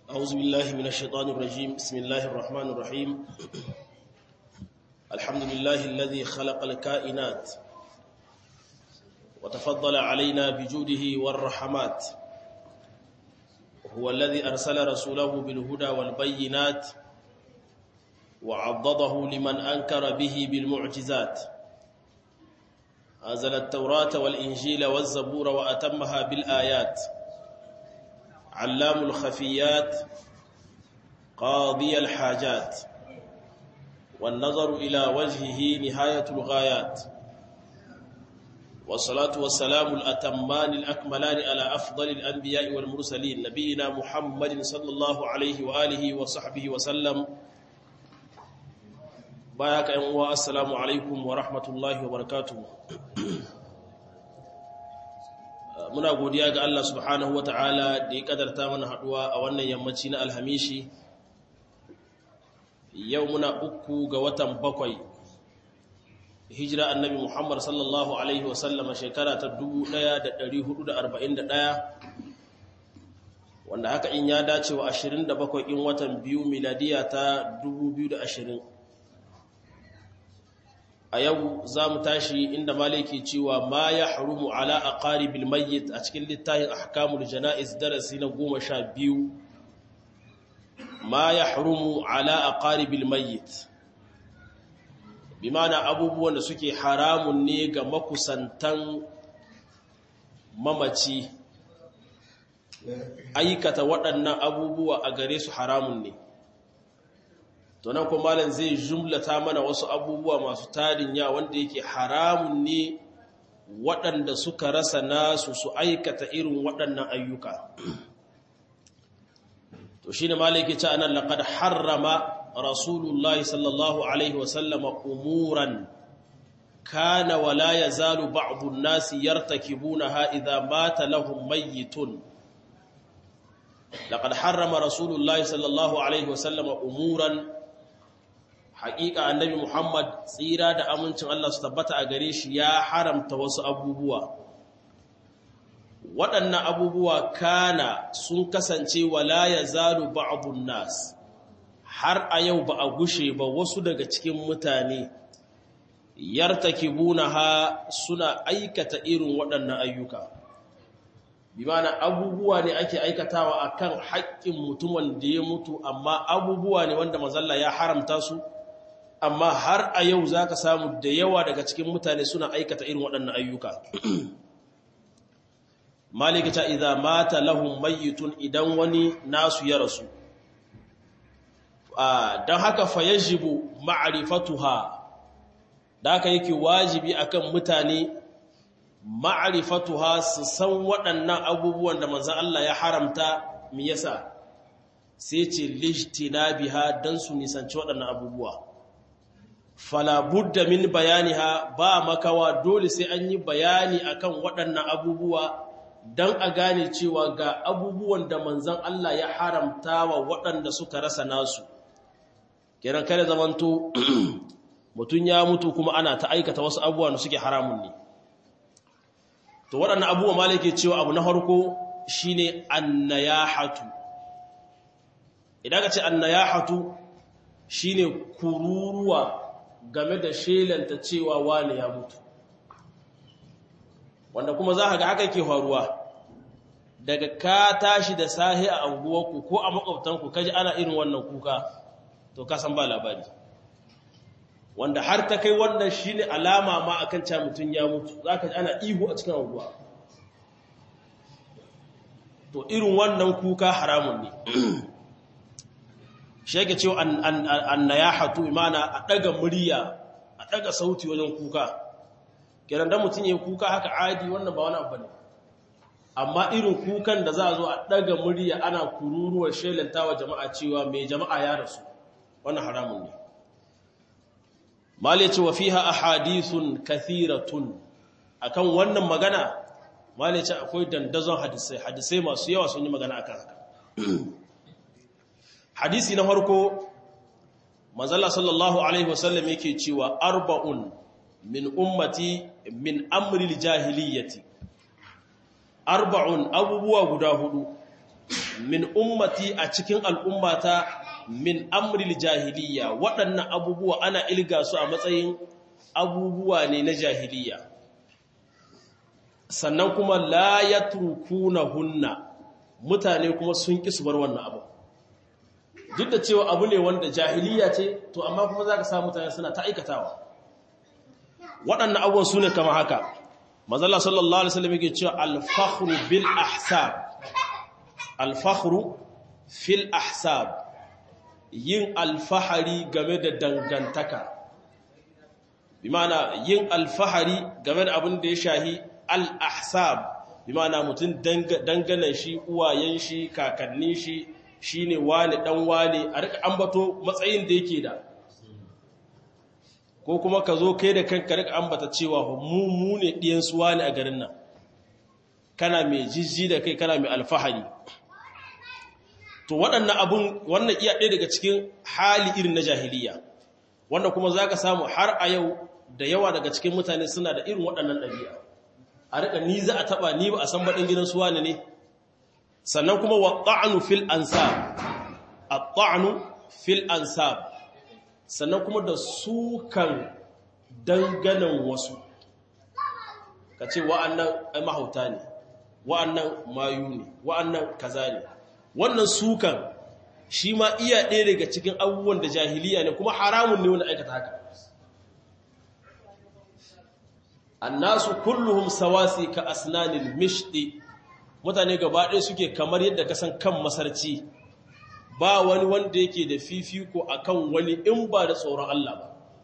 أعوذ بالله من الشيطان الرجيم. بسم الله الرحمن الرحيم. الحمد لله الذي خلق الكائنات وتفضل علينا بجوده والرحمات، هو الذي أرسل رسوله بالهدى والبينات وعضده لمن أنكر به بالمعجزات، أنزل التوراة والإنجيل والزبور وأتمها بالآيات، علام الخفيات قاضي الحاجات، والنظر إلى وجهه نهاية الغايات، والصلاة والسلام الأتمان الأكملان على أفضل الأنبياء والمرسلين، نبينا محمد صلى الله عليه وآله وصحبه وسلم. بايك أنواء السلام عليكم ورحمة الله وبركاته. Muna godiya ga Allah subhanahu ta'ala da ya kadarta mana haduwa a wannan yammaci na alhamishi. Yau muna 3 ga watan 7 hijira annabi Muhammad sallallahu alaihi wasallama shekara ta 1441, wanda haka in ya dace wa 27 in watan 2 miladiya ta 2020. A yau za mu tashi inda maliki cewa ma ya harumu ala aqaribil mayyit a cikin littafin ahkamul janaiz darasi na 12. Ma ya harumu ala aqaribil mayyit, bi ma'ana abubuwan da suke haramun ne ga makusantan mamaci, aikata waɗannan abubuwa a gare su haramun ne. To nan kuma malam zai jumlata mana wasu abubuwa masu tarin yawa wanda yake haramun ne waɗanda suka rasa nasu su aikata irin waɗannan ayyuka. To shine malam yake cewa anan laqad harrama rasulullahi sallallahu alaihi wasallam umuran kana wala yazalu ba'dhu an-nasi yartakibunaha idha mata lahum mayyitun. Laqad harrama rasulullahi sallallahu alaihi wasallam umuran, haƙiƙa annabi Muhammad tsira da amincin Allah su tabbata a gare shi ya haramta wasu abubuwa. Waɗannan abubuwa kana sun kasance wala yazalu ba'dun nas, har a yau ba a gushe ba wasu daga cikin mutane yartakibunaha suna aikata irin waɗannan ayyuka. Bi ma'ana abubuwa ne ake aikatawa akan haƙƙin mutumin da ya mutu, amma abubuwa ne wanda manzon Allah ya haramta su. Amma har a yau za ka samu da yawa daga cikin mutane suna aikata irin waɗannan ayyuka. Malikata idza mata lahum mayyitun, idan wani nasu ya rasu, dan haka fayajibu ma'rifatuha, da haka yake wajibi akan mutane ma'rifatuha, su san waɗannan abubuwan da manzon Allah ya haramta. Me yasa? Sai ce lijtinabiha, dan su nisanci waɗannan abubuwa. Fala budda min bayaniha, ba makawa dole sai an yi bayani akan waɗannan abubuwa dan a gane cewa ga abubuwan da manzon Allah ya haramta wa waɗanda suka rasa nasu. Kiran kare zamanto mutun ya mutu kuma ana ta aikata wasu abubuwa da suke haramun ne. To waɗannan abubuwa malike cewa abu na farko shine annayahatu. Idan ka ce annayahatu shine kururuwa game da shelanta cewa wani ya mutu, wanda kuma za ka ga haka ke faruwa. Daga ka tashi da sahi a anguwarku ko a makwabtanku kaji ana irin wannan kuka, to ka san ba labari, wanda har ta kai wannan shine alama ma akan cewa mutun ya mutu. Za ka ji ana ihu a cikin anguwa. To irin wannan kuka haramun ne. Shi yake cewa annayahatu, imana a daga murya, a daga sauti wajen kuka. Kiran da mutum ya kuka haka adi, wannan ba wani abu ne. Amma irin kukan da za a zo a daga murya ana kururuwar shelantawa jama'a cewa mai jama'a ya rasu, wannan haramun ne. Mali ce wa fiha ahadithun kathiratun, akan wannan magana mali ce akwai dandazon hadisai masu yawa sun yi magana akan haka. Hadisi na farko, manzala sallallahu alaihi wasallam yake cewa arba'un min ummati min amril jahiliyyati, arba'un abubuwa guda hudu min ummati a cikin al'ummata min amril jahiliya waɗannan abubuwa ana ilga su a matsayin abubuwa ne na jahiliya sannan kuma la hunna mutane kuma sun ƙi su bar wannan abu duk da cewa abu ne wanda jahiliya ce to amma kuma za ka sa mutane suna ta aikatawa waɗannan abubuwan su ne kama haka mazalla sallallahu alaihi wasallam yake cewa al-fakhru bil ahsab al-fakhru fil ahsab yin alfahari game da dangantaka bi ma'ana yin alfahari game da abin da ya shahi al-ahsab bi ma'ana mutum dangana shi uwayen shi kakannin shi shine wani dan wani a rika ambato matsayin da yake da ko kuma ka zo kai da kanka rika ambata cewa mu ne diyan su wani a garin nan kana mai jijji da kai kana mai alfahari to wannan iya ɗaya daga cikin hali irin na jahiliya wanda kuma za ka samu har a yau da yawa daga cikin mutane suna da irin waɗannan ɗabi'a a rika ni za a taɓa ni ba a san baɗin gidan suwa ne sannan kuma wa ta'anu fil ansab at-ta'anu fil ansab sannan kuma da sukan danganan wasu ka ce wa'annan ai mahauta ne wa'annan mayu ne wa'annan kaza ne wannan sukan shi ma iya ɗaya daga cikin abubuwan da jahiliya ne kuma haramun ne wanda aikata haka annasu kulluhum sawasi ka asnanil mishdi mutane gaba ɗaya suke kamar yadda ka san kan masarci ba wani wanda yake da fifiko akan wani in ba da tsoron Allah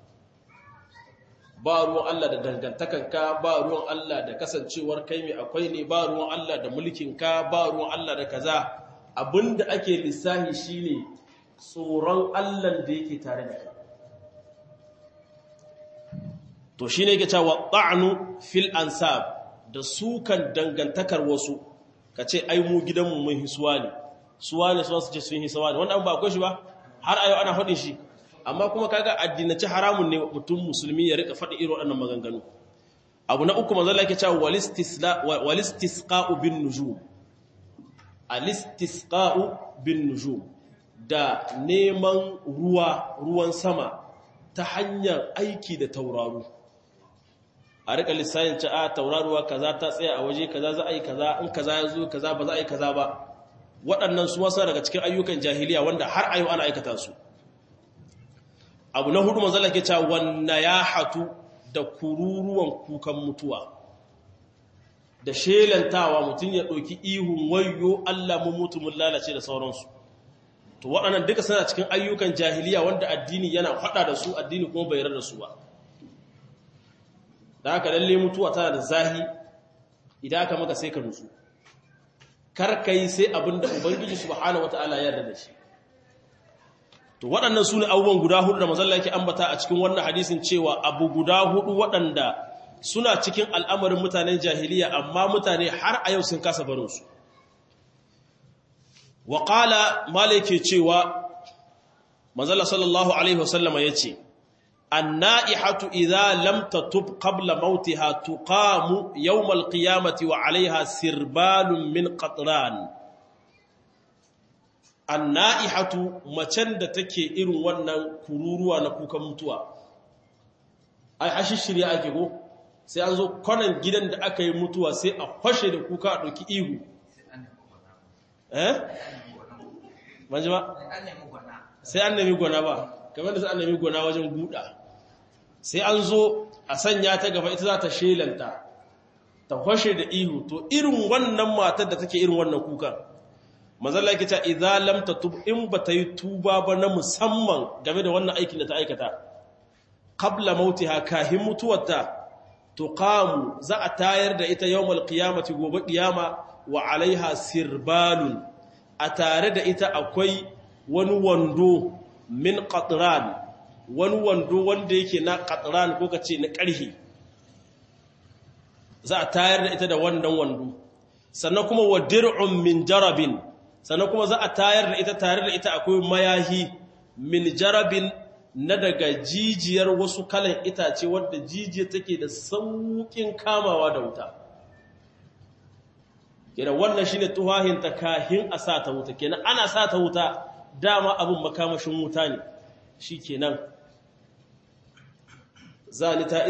ba ruwan Allah da dangantakanka ba ruwan Allah da kasancewar kai mai akwai ne ba ruwan Allah da mulkinka ba ruwan Allah da kaza abinda ake lissahi shine tsoron Allah da yake tare da kai to shine yake cewa ta'nu fil ansab da sukan dangantakar wasu kace ai mu gidanmu mun hisuwa ne suwa ne su ce sun hisuwa ne wannan ba akwai shi ba har ayo ana faɗin shi amma kuma kaga addinaci haramun ne mutum musulmi ya rika faɗi irin wannan maganganu abu na uku manzo Allah yake cewa walistisqa'u bin nujum alistisqa'u bin nujum da neman ruwan sama ta hanyar aiki da tauraro a rika lissayin ci a tauraruwa kaza ta tsaya a waje kaza za a yi kaza in kaza ya zo kaza ba za a yi kaza ba waɗannan su wasa daga cikin ayyukan jahiliya wanda har ayo ana aikata su abu na hudu manzo Allah ke cewa wanna ya hatu da kururuwan kukan mutuwa da shelantawa mutum ya ɗauki ihun wayo Allah mu mutu mun lalace da sauransu to waɗannan duka suna cikin ayyukan jahiliya wanda addini yana faɗa da su addini kuma bai yarda da su ba da haka lalle mutuwa tana da zahi idan aka maka sai ka nutsu kar kai sai abinda ubangiji subhanahu wataala ya yarda da shi to waɗannan sune abubuwan guda hudu da manzon Allah yake ambata a cikin wannan hadisin cewa abu guda hudu waɗanda suna cikin al'amarin mutanen jahiliya amma mutane har a yau sun kasa barin su wa qala malike cewa manzon Allah sallallahu alaihi wasallama yace النائحة إذا لم تتب قبل موتها تقام يوم القيامة وعليها سربال من قطران النائحة مچند تكي إرن ونن كروروا نكوكا متوا أي حشي الشريعة كيكو sai an zo kwanan gidan da aka yi mutuwa sai a kwashe da kuka a ɗauki ihu manji ba sai an nemi gwana ba kamar da sai an nemi gwana wajen guda sai an zo a sanya ta gaba ita za ta shelanta ta kwashe da ihu to irin wannan matar da take irin wannan kukan mazalla yake ta idza lam tatub in bata yi tuba ba na musamman game da wannan aikin da ta aikata qabla mautiha kahin mutuwarta tuqamu za a tayar da ita yawmal qiyamati gobe qiyama wa alaiha sirbalun a tare da ita akwai wani wando min qatran wani wando wanda yake na qatran ko kace na ƙarhi za a tayar da ita da wannan wando sannan kuma wa dir'un min jarabin sannan kuma za a tayar da ita tare da ita akwai mayahi min jarabin na daga jijiyar wasu kalan itace wadda jijiyar take da saukin kamawa da wuta kenan wannan shine tuhahin ta kahin a sa ta wuta kenan ana sa ta wuta dama abun makamashin wuta ne shikenan zani ta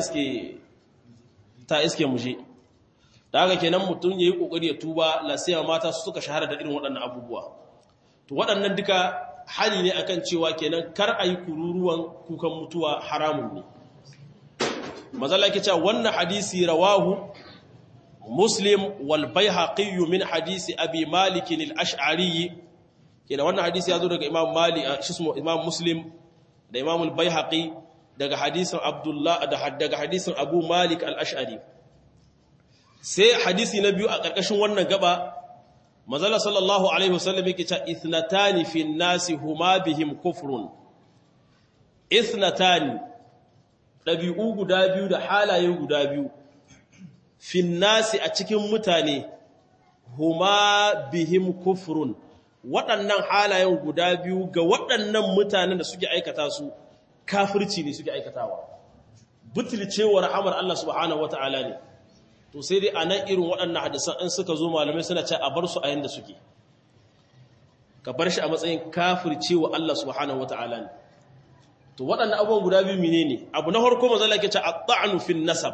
iske muje da haka kenan mutum yayi kokari ya tuba lasiya mata su suka shahara da irin waɗannan abubuwa to waɗannan duka hali ne akan cewa kenan kar ayi kururuwan kukan mutuwa haramun ne mazalla yake cewa wannan hadisi rawahu muslim wal baihaqi min hadisi abi malik al-ash'ari kenan wannan hadisi ya zo daga imam malik imam muslim da imam al-baihaqi daga hadisin abdullah daga hadisin abu malik al-ash'ari sai hadisi na biyu a ƙarƙashin wannan gaba mazalla sallallahu alaihi wasallam yake cewa ithnatani fi an-nasi huma bihim kufrun ithnatani dabi'u guda biyu da halaye guda biyu fi an-nasi a cikin mutane huma bihim kufrun waɗannan halayen guda biyu ga waɗannan mutanen da suke aikata su kafirci ne suke aikatawa butulcewa rahamar Allah subhanahu wataala ne to sai dai anan irin waɗannan hadisan in suka zo malamai suna ce a bar su a yanda suke ka bar shi a matsayin kafircewa Allah subhanahu wataala ne to waɗannan abubuwan guda biyu menene abu na farko manzo Allah yake ce at-ta'nu fin nasab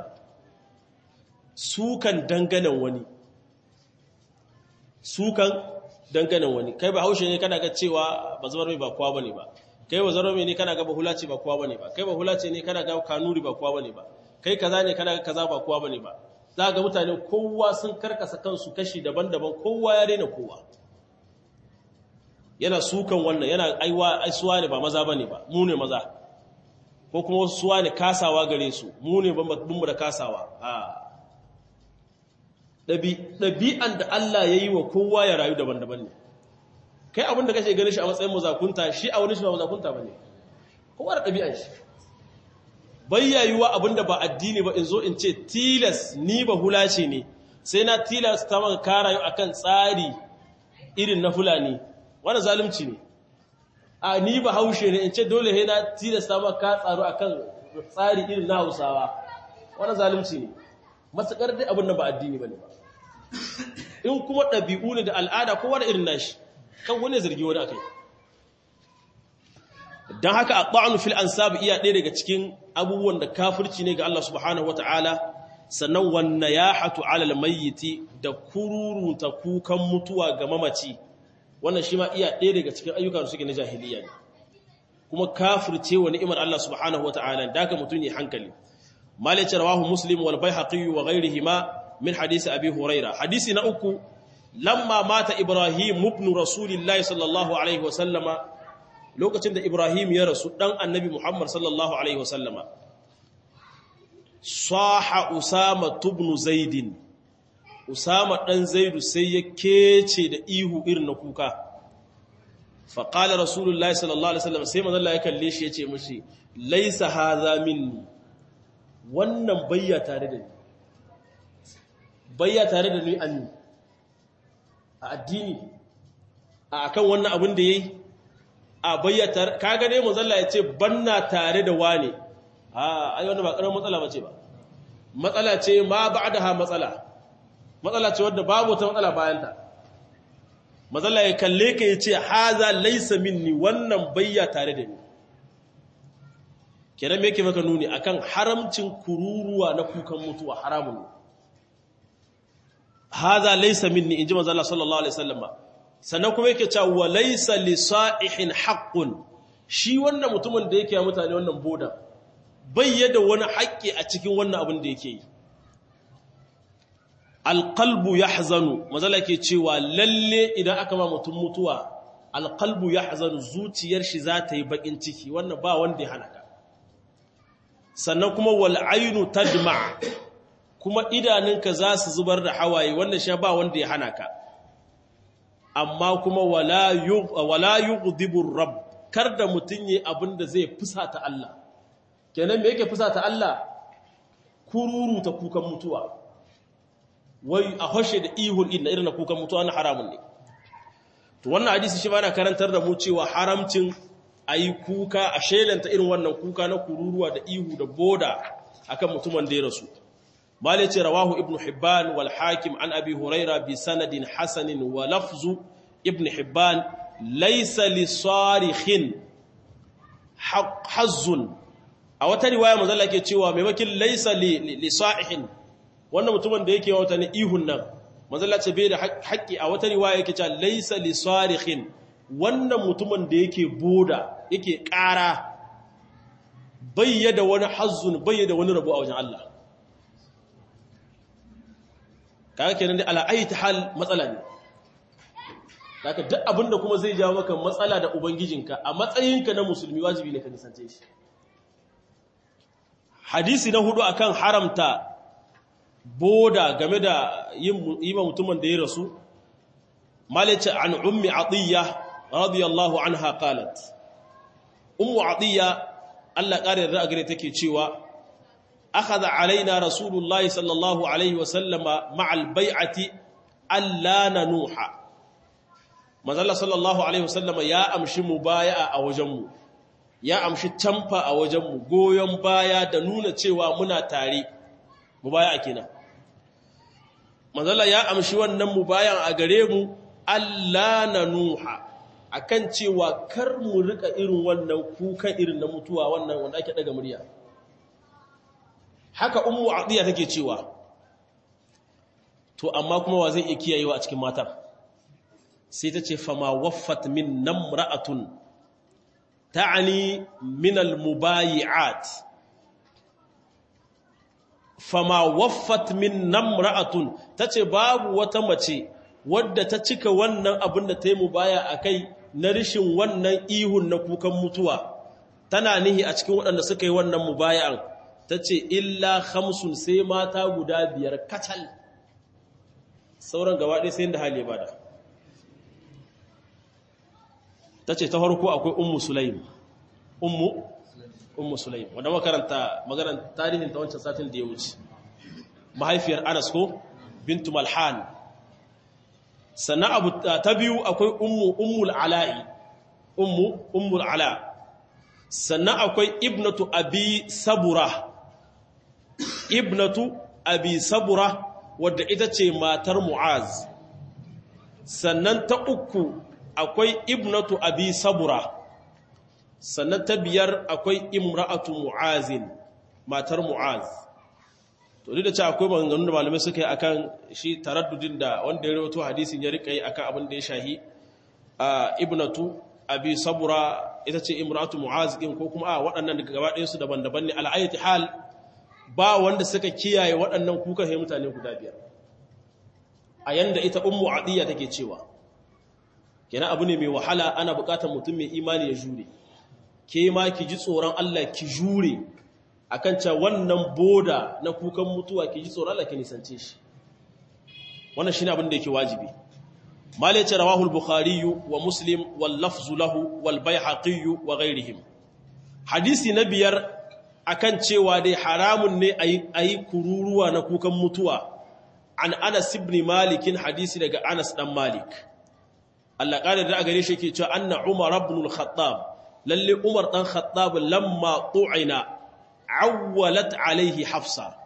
sukan danganan wani kai ba haushe ne kana ga cewa ba zabar mai ba kowa bane ba kai ba zaro mai ne kana ga bahulaci ba kowa bane ba kai bahulaci ne kana ga kanuri ba kowa bane ba kai kaza ne kana ga kaza ba kowa bane ba za ga mutane kowa sun karkasa kansu kashi daban-daban kowa ya daina kowa yana sukan wannan yana aisuwa ne ba maza bane ba mu ne maza ko kuma wasu suwa ne kasawa gare su mu ne mu da kasawa ɗabi'an da Allah ya yi wa kowa ya rayu daban-daban ne kai abin da kashe ganin shi a matsayin mazakunta shi a wani shi ba mazakunta ba ne kowa da ɗabi'an shi bayyayuwa abin da ba addini ba in zo in ce tilas ni ba hulace ne sai na tilas ta maka karayu a kan tsari irin na fulani wani zalunci ne a ni ba haushe ne in ce dole he na tilas ta maka ka tsaro a kan tsari irin na hausawa wani zalunci ne matuƙar dai abin da ba addini ba ne ba in kuma ɗabi'u ne da al'ada kowa da irin nashi kan wani zargi wani akai don haka a ta'anu fil ansab iya ɗaya daga cikin abubuwan da kafirci ne ga Allah subhanahu wata'ala sannan wanne ya hatu alal mayyiti da kururuta kukan mutuwa ga mamaci wannan shi ma iya ɗaya daga cikin ayyukan da suke na jahiliya ne kuma kafirce wa ni'imar Allah subhanahu wata'ala da haka mutum ne hankali malik rawahu muslim wal baihaqi wa ghayrihima min hadisi abi huraira hadisi na uku lamma mata ibrahim ibn rasulillahi sallallahu alaihi wa sallama lokacin da ibrahim ya rasu dan annabi muhammad sallallahu alaihi wa sallama saha usama ibn zaid usama dan zaidu sai ya kece da ihu irin na kuka fa qala rasulullahi sallallahu alaihi wa sallam sai manzo Allah ya kalle shi yace mishi laysa hadha minni wannan bayya tare da ni anni a addini a akan wannan abin da yayi a bayyata kaga dai manzo Allah ya ce banna tare da wane ai wannan ba karamin matsala bace ba matsala ce ma ba'daha matsala ce wanda babu ta matsala bayan ta manzo Allah ya kalle ka yace haza laysa minni wannan bayya tare da ni kenan me yake maka nuni akan haramcin kururuwa na kukan mutuwa haramun ne haza laysa minni inji manzo Allah sallallahu alaihi wasallam sannan kuma yake cewa wa laysa lisaihin haqqun shi wannan mutumin da yake ya mutane wannan boda bayyada wani haƙƙi a cikin wannan abin da yake yi alqalbu yahzanu manzo Allah yake cewa lalle idan aka ma mutum mutuwa alqalbu yahzanu zuciyar shi za ta yi bakin ciki wannan ba wanda ya hana ka sannan kuma wal aynu tadma kuma idanunka za su zubar da hawaye wannan shi ba wanda ya hana ka amma kuma wala yughdibu rabb kar da mutun yi abinda zai fusata Allah kenan me yake fusata Allah kururu ta kukan mutuwa wai a hoshe da ihul inna irin kukan mutuwa na haramun ne to wannan hadisi shi ba na karantar da mu cewa haramcin ayi kuka a shelanta irin wannan kuka na kururuwa da ihu da boda akan mutumin da ya rasu malice rawahu ibn hibban wal hakim an abi huraira bi sanadin hasanin wa lafzu ibn hibban laysa li sarikhin hazzun a wata riwaya manzo Allah ke cewa maimakin laysa li sa'ihin wannan mutumin da yake wata ne ihun nan manzo Allah ce bai da haƙƙi a wata riwaya yake cewa laysa li sarikhin wannan mutumin da yake boda yake ƙara bayyada wani hazzun bayyada wani rabo a wajen Allah kaga kenan dai ala ayi hal matsala ne kaga duk abinda kuma zai jawo maka matsala da ubangijinka a matsayinka na musulmi wajibi ne ka nisance shi hadisi na hudu akan haramta boda game da yi mutumin da ya rasu malice an ummi atiyya radiyallahu anha qalat ummu atiyya Allah ƙara yarda a gare take cewa akhadha alaina rasulullahi sallallahu alaihi wasallama ma'al bai'ati alla nanuha manzalla sallallahu alaihi wasallama ya amshi mubaya'a a wajenmu ya amshi tamfa a wajenmu goyon baya da nuna cewa muna tare mubaya'a kenan manzalla ya amshi wannan mubayan a gare mu alla nanuha akan cewa kar mu rika irin wannan kukan irin na mutuwa wannan wanda ake daga murya haka ummu atiya take cewa to amma kuma wa zai iya kiyayewa a cikin matan sai ta ce fama waffat min namra'atun ta'ani min almubayi'at fama waffat min namra'atun tace babu wata mace wadda ta cika wannan abin da ta yi mubaya akai na rishin wannan ihun na kukan mutuwa tana nihi a cikin waɗanda suka yi wannan mubaya'an ta ce illa khamsun sai mata guda 5 kacal sauran gaba ɗaya sai da hali bada ta ce ta farko akwai ummu sulaim ummu sulaim wanda makaranta maganar tarihin ta wancan satin da ya wuce mahaifiyar anas ko bintu malhan sannan abu ta biyu akwai ummul ala'i ummul ala sannan akwai ibnatu abi sabura wadda ita ce matar mu'az sannan ta uku akwai ibnatu abi sabura sannan ta biyar akwai imra'atu mu'azin matar mu'az to duk da cewa akwai maganganun da malamai suka yi akan shi taraddudin da wanda ya rawaito hadisin ya rika yi akan abin da ya shahi ibnatu abi sabura ita ce imratu mu'az din ko kuma waɗannan daga gaba ɗayan su daban-daban ne al'ayati hal ba wanda suka kiyaye waɗannan kuka he mutane guda 5 a yanda ita ummu adiya take cewa kenan abu ne mai wahala ana buƙatar mutum mai imani ya jure ke ma ki ji tsoron Allah ki jure akan cewa wannan boda na kukan mutuwa ke ji tsoron Allah ke nisance shi wannan shine abin da yake wajibi malai ce rawahu al-bukhari wa muslim wal lafzu lahu wal bayhaqi wa ghayrihim hadisi na 5 akan cewa dai haramun ne ayi kururuwa na kukan mutuwa an Anas ibn Malik hadisi daga Anas dan Malik Allah kada da gare shi yake cewa anna Umar ibn al-Khattab lalle Umar dan Khattab lamma tu'ina awwalat alaihi hafsa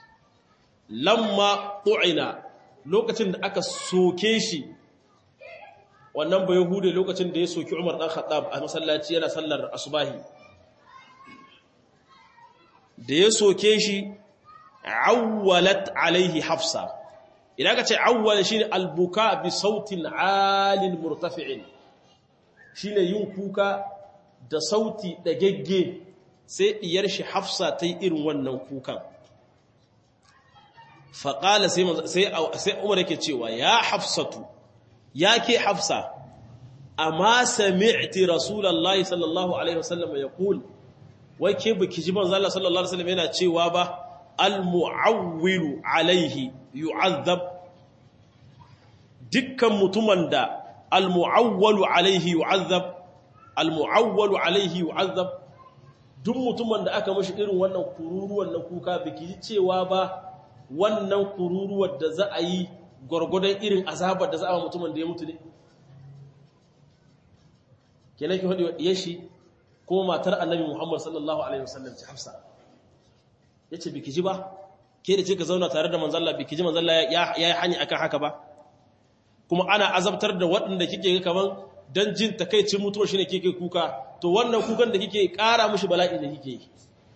lamma tu'ina lokacin da aka soke shi wannan ba yahude lokacin da ya soki Umar dan Khattab a masallaci yana sallar asubahi da ya soke shi awwalat alaihi hafsa idan ka ce awwal shine albuka bi sautin alin murtafi'in shine yin kuka da sauti da gegge sai diyar shi Hafsa ta yi irin wannan kukan faƙala sai Umar yake cewa ya Hafsatu ya ke Hafsa amma sami'ti Rasulullahi sallallahu alaihi wasallam yaqul wai ke biki ji manzo Allah sallallahu alaihi wasallam yana cewa ba al-mu'awwilu alaihi yu'azzab dukkan mutumin da al-mu'awwalu alaihi yu'azzab al-mu'awwalu alaihi yu'azzab duk mutumin da aka mashi irin wannan kururuwan na kuka biki ji cewa ba wannan kururuwar da za a yi gwargwadon irin azabar da za a mutumin da ya mutu ne kenan ki hadi wadiyar shi kuma matar annabi Muhammad sallallahu alaihi wasallam ce Hafsa yace biki ji ba ke da ce ka zauna tare da manzon Allah biki ji manzon Allah ya yi hani akan haka ba kuma ana azabtar da waɗanda kike ga kaman dan jin takeicin mutuwa shine kike kuka to wannan kukan da kike ƙara mushi bala'i da kike yi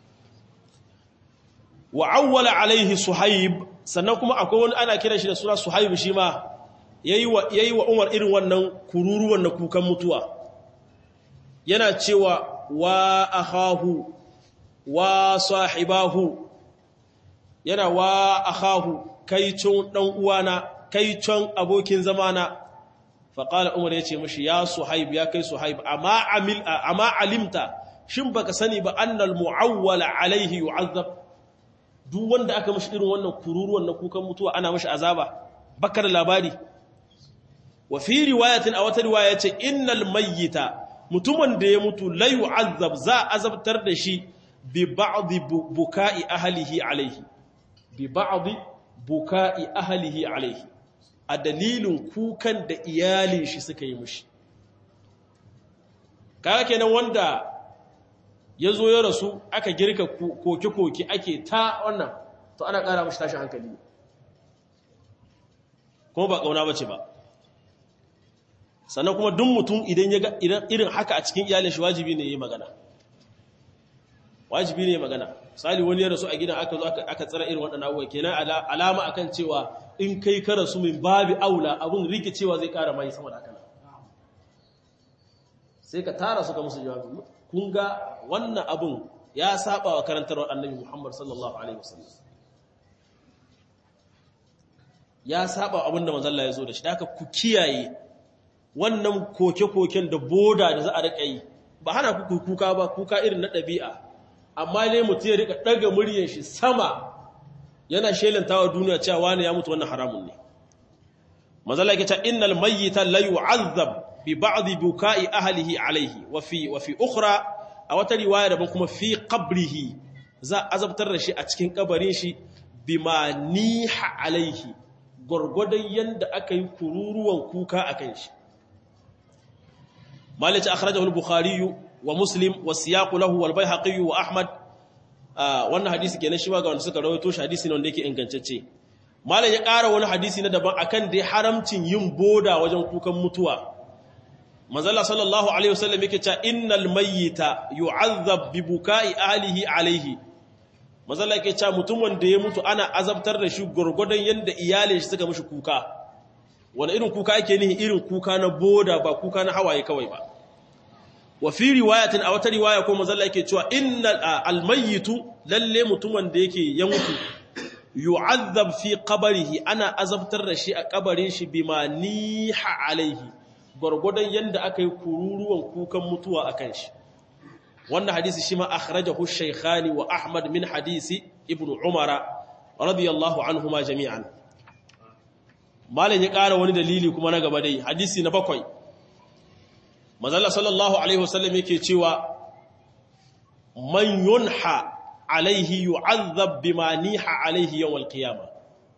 wa awwala alaihi Suhaib sannan kuma akwai wani ana kiran shi da suna Suhaib shi ma yayi wa Umar irin wannan kururuwan na kukan mutuwa yana cewa wa akhahu wa sahibahu yana wa akhahu kaicon dan uwana kaicon abokin zamana fa qala Umar yace mishi ya Suhaib ya kai Suhaib amma alimta shin baka sani ba annal muawwala alaihi yu'azzab duk wanda aka mishi irin wannan kururuwan na kukan mutuwa ana mishi azaba baka da labari wa fi riwayatin a wata riwaya yace innal mayyita mutumin da ya mutu la yu'azzab za azabtar da shi bi ba'd buka'i ahlihi alayhi bi ba'd buka'i ahlihi alayhi a dalilin kukan da iyalin shi suka yi mishi kaga kenan wanda ya zo ya rasu aka girka koke-koke ake ta wannan to ana ƙara mashi tashin hankali kuma ba ƙauna ba ce ba sannan kuma duk mutum idan ya ga irin haka a cikin iyalin shi wajibi ne ya yi magana wajibi ne ya magana misali wani ya rasu a gidan aka zo aka tsara irin waɗannan abubuwa kenan alama akan cewa in kai ka rasu min babi aula abun rikicewa zai ƙara mai sama da haka sai ka tara su ka musu jawabi kun ga wannan abun ya saba wa karantarwar annabi Muhammad sallallahu alaihi wasallam ya saba abin da manzon Allah ya zo da shi haka ku kiyaye wannan koke-koken da boda da za a rika yi ba hana ku kuka ba kuka irin na ɗabi'a amma ne mutum ya rika daga muryar shi sama yana shelantawa duniya cewa wani ya mutu wannan haramun ne manzon Allah ya ce innal mayyita la yu'azzab bi ba'd buka'i ahlihi alayhi wa fi ukhra a wata riwaya daban kuma fi qabrihi za azabtar da shi a cikin kabarin shi bima niha alayhi gurgudan yanda aka yi kururuwan kuka akan shi malaci akhrajahu al-bukhari wa muslim wa siyaq lahu wal bayhaqi wa ahmad wannan hadisi kenan shi ma ga wanda suka rawaito shi hadisi ne wanda yake ingantacce malam ya ƙara wani hadisi na daban akan dai haramcin yin boda wajen kukan mutuwa manzala sallallahu alaihi wasallam yake cewa innal mayyita yu'azzab bi buka'i ahlihi alaihi manzala yake cewa mutum wanda ya mutu ana azabtar da shi gurgudan yanda iyalin shi suka mishi kuka wani irin kuka ake nihi irin kuka na boda ba kuka na hawaye kawai ba wa fi riwayatin a wata riwaya ko manzala yake cewa innal almayyitu lalle mutum wanda yake ya mutu yu'azzab fi qabrihi ana azabtar da shi a kabarin shi bima niha alaihi gwargwadon yadda aka yi kururuwan kukan mutuwa a kan shi wannan hadisi shi ma akhrajahu shaykhani wa ahmad min hadisi ibnu umara radiyallahu anhuma jami'an malan ya ƙara wani dalili kuma na gaba dai hadisi na 7 manzo sallallahu alaihi wasallam yake cewa man yunha alaihi yu'azzab bima niha alaihi yawm al-qiyamah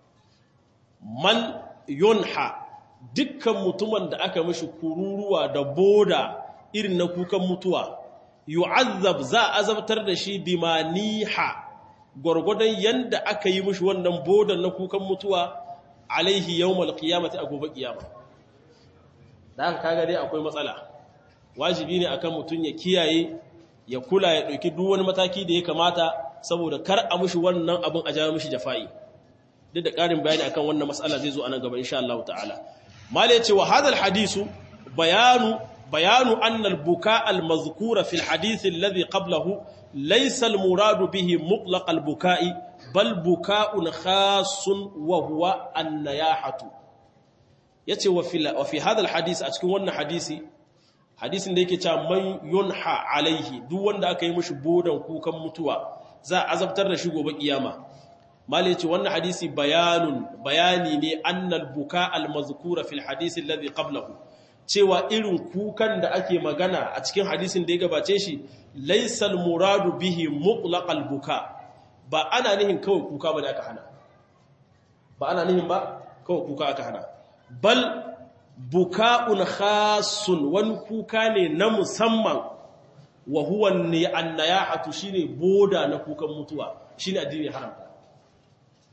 man yunha dukkan mutumin da aka mishi kururuwa da boda irin na kukan mutuwa yu'azzab za azabtar da shi bima niha gurgudan yanda aka yi mishi wannan bodan na kukan mutuwa alaihi yawmal qiyamati a gobe kiyama dan kaga dai akwai matsala wajibi ne akan mutun ya kiyaye ya kula ya dauki duk wani mataki da ya kamata saboda kar a mishi wannan abun a jawo mishi jafa'i duk da karin bayani akan wannan mas'ala zai zo anan gaba insha Allah ta'ala mal yace wa hadal hadisu bayanu anna al-buka al-mazkura fi al-hadith alladhi qablahu laysa al-murad bihi mutlaq al-buka'i bal buka'un khassun wa huwa an-niyahatu yace wa fi hadal hadis a cikin wannan hadisin da yake cewa man yunha alaihi duk wanda aka yi mishi bodan kukan mutuwa za a azabtar da shi gobe kiyama mali yace wannan hadisi bayani ne annal buka al mazkura fil hadisi alladhi qablahu cewa irin kukan da ake magana a cikin hadisin da ya gabace shi laysal muradu bihi mutlaq al buka ba ana nihin kawai kuka ba da aka hana ba ana nihin ba kawai kuka aka hana bal buka'un khasun wani kuka ne na musamman wa huwa ne annayahatu shine boda na kukan mutuwa shine addini haramta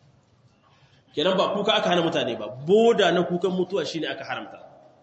kenan ba kuka aka hana mutane ba, boda na kukan mutuwa shine aka haramta.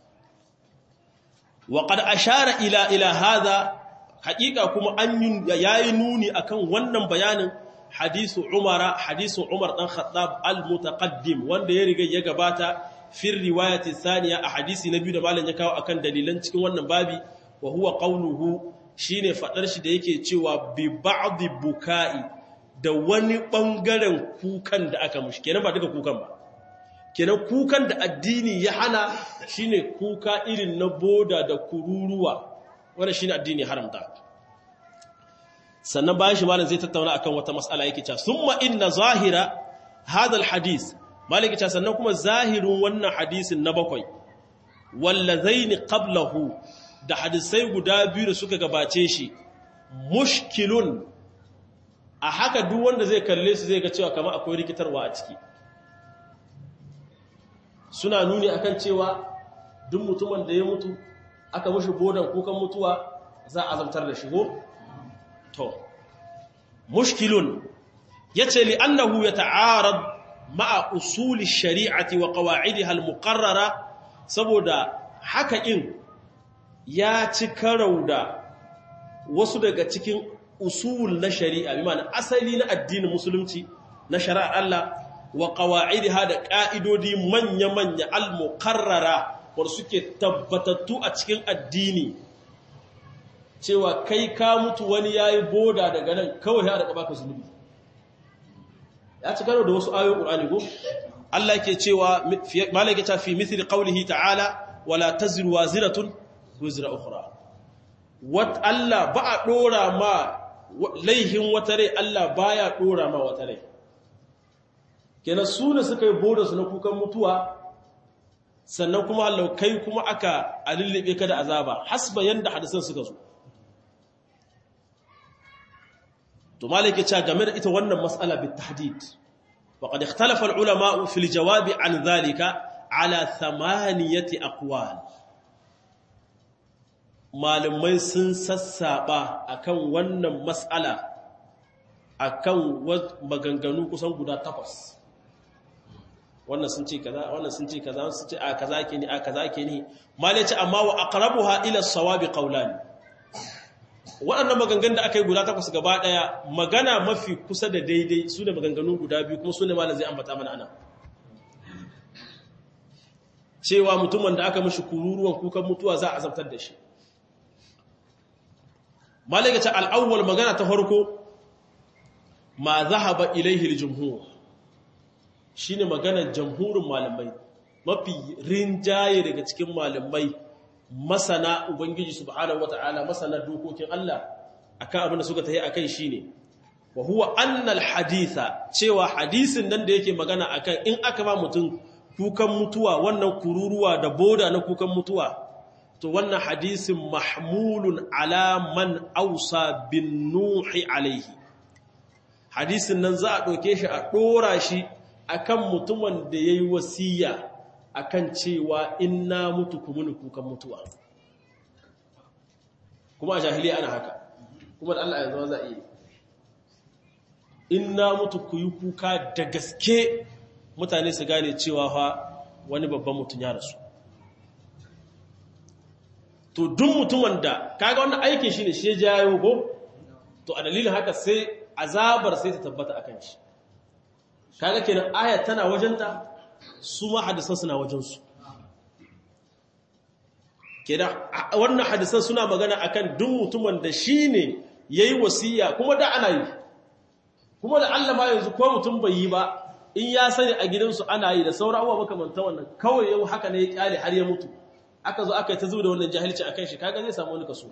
wa qad ashara ila hadha, haƙiƙa kuma an yayi nuni akan wannan bayanin hadisu Umar dan Khattab al-mutaqaddim wanda ya riga ya gabata fi riwayati thaniya a hadisi na biyu da malam ya kawo akan dalilan cikin wannan babi, wa huwa qawluhu shine fadar shi da yake cewa bi ba'd bukai, da wani bangaren kukan da aka mushi, kenan ba duka kukan ba, kenan kukan da addini ya hana shine kuka irin na boda da kururuwa, wannan shine addini haramta. Sannan bayan shi malam zai tattauna akan wata mas'ala yake cewa summa inna zahira hadha alhadith, maliki cewa sannan kuma zahirin wannan hadisin na bakwai wallazaini qablahu, da hadisai guda biyu da suka gabace shi, mushkilun, a haka duk wanda zai kalle su zai ga cewa kamar akwai rikitarwa a ciki. Suna nuni akan cewa duk mutumin da ya mutu aka mushi bodan kukan mutuwa za a azabtar da shi go to mushkilun yace li annahu yata'arad ma'a usuli shari'ati wa qawa'idiha al-muqarrara, saboda haka in ya ci karau da wasu daga cikin usul na shari'a, bi ma'ana asali na addinin musulunci na shari'ar Allah, wa qawa'idiha da ka'idodi manya-manya al-muqarrara wanda suke tabbatattu a cikin addini, cewa kai ka mutu wani yayi boda daga nan kawai ya da baka zunubi. Ya ci karo da wasu ayoyin Qur'ani go Allah yake cewa malaka ta fi mithli qawlihi ta'ala wala taziru waziratun wizra ukhra, wat Allah ba a dora ma laihin wata rai, Allah baya dora ma wata rai. Kenan su ne suka yi boda su na kukan mutuwa, sannan kuma Allah kai kuma aka alillibe ka da azaba hasba yanda hadisan suka zo. To malike ce game da ita wannan mas'ala bit tahdid, wa qad ikhtalafa al ulama fi al jawab an dhalika ala 8 aqwal. Malamai sun sassaba akan wannan mas'ala akan maganganu kusan guda 8. Wannan sun ce kaza, wannan sun ce kaza, wannan sun ce a kaza ke ni, a kaza ke ni. Malai ce amma wa aqrabuha ila as-sawabi qawlan. Waɗannan maganganun da aka yi guda 8 gaba daya, magana mafi kusa da daidai su ne maganganu guda biyu, kuma su ne malam zai ambata mana ana. Cewa mutumin da aka mishi kururuwan kukan mutuwa za a azabtar da shi. Malai ce al-awwal, magana ta farko, ma zahaba ilayhi al-jumhur, shine maganar jamhurin malamai, mafi rinjaye daga cikin malamai masana ubangiji subhanahu wataala, masana dokokin Allah, akan abin da suka tayi akai shine wa huwa annal haditha, cewa hadisin nan da yake magana akan in aka ba mutum kukan mutuwa, wannan kururuwa da boda na kukan mutuwa, to wannan hadisin mahmulun ala man ausa bin nuhi alaihi. Hadisin nan za a doke shi a dora shi akan mutumin da yayi wasiya akan cewa inna mutu kumuni kukan mutuwa. Kuma a jahiliya ana haka, kuma da Allah ya zama za a yi inna mutu ku yi kuka da gaske, mutane su gane cewa fa wani babban mutum ya rasu. To duk mutumin da kaga wannan aikin shi ne shi ya jayo go, to a dalilin haka sai azabar sai ta tabbata akan shi. Kaga kenan aya tana wajenta, su ma hadisan suna wajensu. Kenan wannan hadisan suna magana akan duk mutumin da shi ne yayi wasiya, kuma da ana yi, kuma da Allah ma yanzu ko mutum bai yi ba, in ya sani a gidansu ana yi da sauran abubuwa makamantan wannan, kawai yau haka ne ya kyale har ya mutu, aka zo aka yi ta zuwa da wannan jahilci akan shi, kaga zai samu wani kaso.